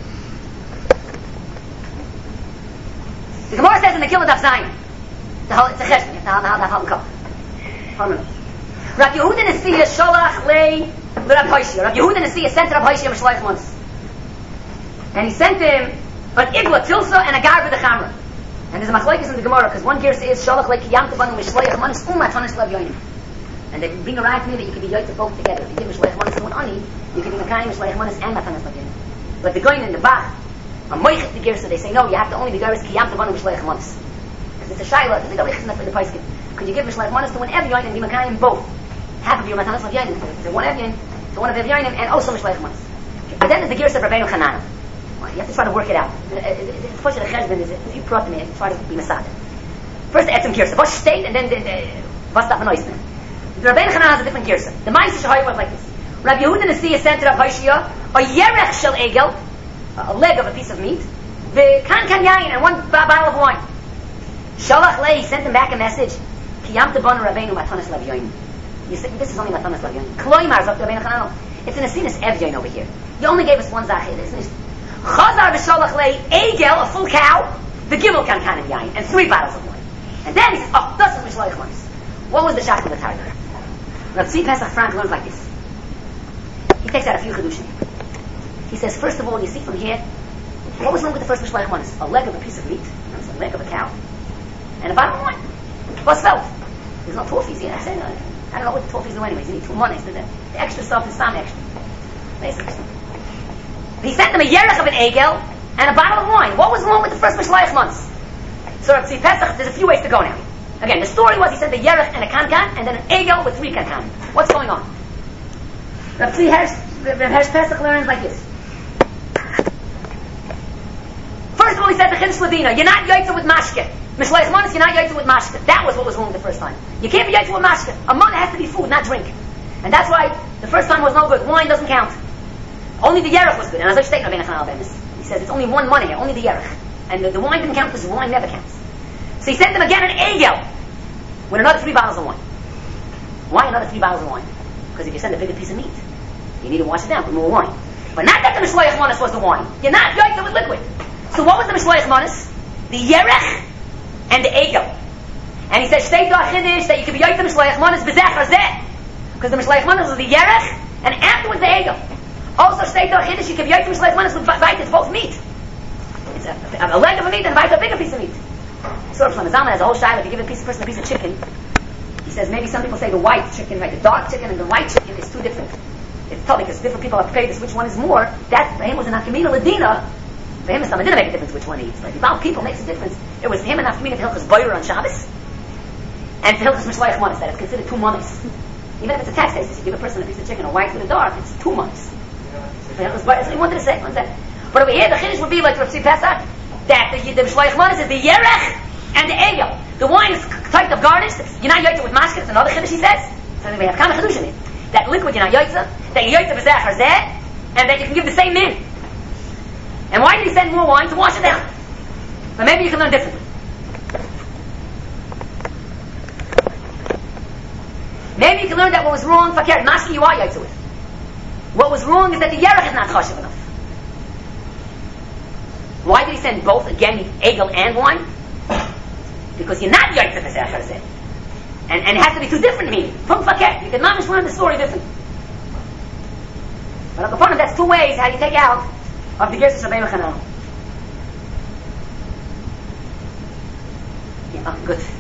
The Gemara says in the Killah Daf Zayin, the whole, it's a cheshbon, you have to have half a cup. Rabbi Yehuda Nesiya Sholach Lei L'Rab Hoshia. Rabbi Yehuda Nesiya sent Rab Hoshia Mishloach Manas. And he sent him an Igla Tilsa and a Garba de Chamra. And there's a machlokes in the Gemara, because one girsa is Sholach Lei Kiyam Tavanu Mishloach Manas Uma Tanis Lav Yoinim. And they bring around to me that you can be yoyt both together. If you give Mishloach Manas to one ani, you can be Makayim Mishloach Manas and Matanas Lav Yoinim. But the going in the Bach, a moichet the girsa, they say no, you have to only be Garis Kiyam Tavanu Mishloach Manas. Because it's a Shaila, it's a Garichis for the Paiskin. Could you give Mishloach Manas to one Ev Yoinim and be Makayim both? Half of your Matanas Lav Yoinim. So one Ev Yoinim, so one of Ev Yoinim, and also Mishloach Manas. But then there's the girsa of Rabbeinu Chananah. You have to try to work it out. It's push the cheshbon is if you brought me, try to be masad. First the etzem girsa, was state, and then the was that noise man. The Rabbeinu Chananah has a different girsa. The Ma'aseh Shahai was like this. Rabbi Yehuda Nesiya sent to Rav Hoshia a yerech shel egel, a leg of a piece of meat, the kan kan yain, and one bottle of wine. Shalach lei sent him back a message. Kiyam tebanu Rabbeinu matanas lav yoin. You say this is only matanas lav yoin. Kloimar zok Rabbeinu Chananah. It's an asinas ev yoin over here. You only gave us one zachir. Chazar v'sholach lei egel, a full cow, the gimel kan kan yain, and three bottles of wine. And then he says, oh, das is Mishloach Manas. What was the shach of the Targum? Rav Tzvi Pesach Frank learns like this. He takes out a few chedushim. He says, first of all, you see from here, what was wrong with the first Mishloach Manas? A leg of a piece of meat, that's a leg of a cow, and a bottle of wine. What's felt? There's no toffees here. I said, no, I don't know what the toffees do anyways. You need two monies. The, the extra stuff is some extra. Basically. He sent them a yerech of an egel and a bottle of wine. What was wrong with the first Mishloach Manas? So Rav Tzvi Pesach, there's a few ways to go now. Again, the story was he sent the yerech and a kankan, and then an egel with three kankan. What's going on? Rav Tzvi Hersh Pesach learns like this. First of all, he said the Chiddush Ladina, you're not yaitza with mashke. Mishloach Manas, you're not yaitza with mashke. That was what was wrong the first time. You can't be yaitza with mashke. A mana has to be food, not drink. And that's why the first time was no good. Wine doesn't count. Only the yerech was good. And as I state, Rabbeinu Chananah, he says it's only one money here, only the yerech. And the, the wine didn't count because wine never counts. So he sent them again an egel with another three bottles of wine. Why another three bottles of wine? Because if you send a bigger piece of meat, you need to wash it down with more wine. But not that the Mishloach Manas was the wine. You're not yoitza with liquid. So what was the Mishloach Manas? The yerech and the egel. And he says, state our chiddush that you can be yoitza Mishloach Manas b'zeh hazeh. Because the Mishloach Manas was the yerech and afterwards the egel. Also state our chiddush you can be yoitza Mishloach Manas with vayt, it's both meat. It's a, a leg of a meat and vayt a bigger piece of meat. So Rav Shlomo Zalman has a whole shayla. If you give a piece, person a piece of chicken, he says maybe some people say the white chicken, right? The dark chicken and the white chicken is too different. It's tough because different people have paid this. Which one is more? That for him was an Nafkamina Ladina. For him, it didn't make a difference which one he eats. Like about people makes a difference. It was him and Nafkamina for Hilchas Boyer on Shabbos, and for Hilchas Mishloach Manas that it's considered two manas. Even if it's a tax basis, you give a person a piece of chicken, a white with a dark, it's two manas. So he wanted to say, that. But over here, the chiddush would be like Rav Tzvi Pesach, that the, the Mishloach Manas is the yerech and the egel. The wine is typed of garnish. You're not yoitza with mashke. It's another chiddush he says. So we have kind of chiddush in it. That liquid you're not yoitza. That you're yoitza b'zeh hazeh, and that you can give the same min. And why did he send more wine? To wash it down. But maybe you can learn differently. Maybe you can learn that what was wrong, fakir, mashke you are yoitza with. What was wrong is that the yerech is not chashiv enough. Why did he send both again, egel and wine? Because you're not yoitza b'zeh hazeh. And, and it has to be two different meanings. From fakir, you can mamish learn the story different. But upon it, that's two ways how you take out of the Gersa Rabbeinu Chananah. Yeah, oh, good.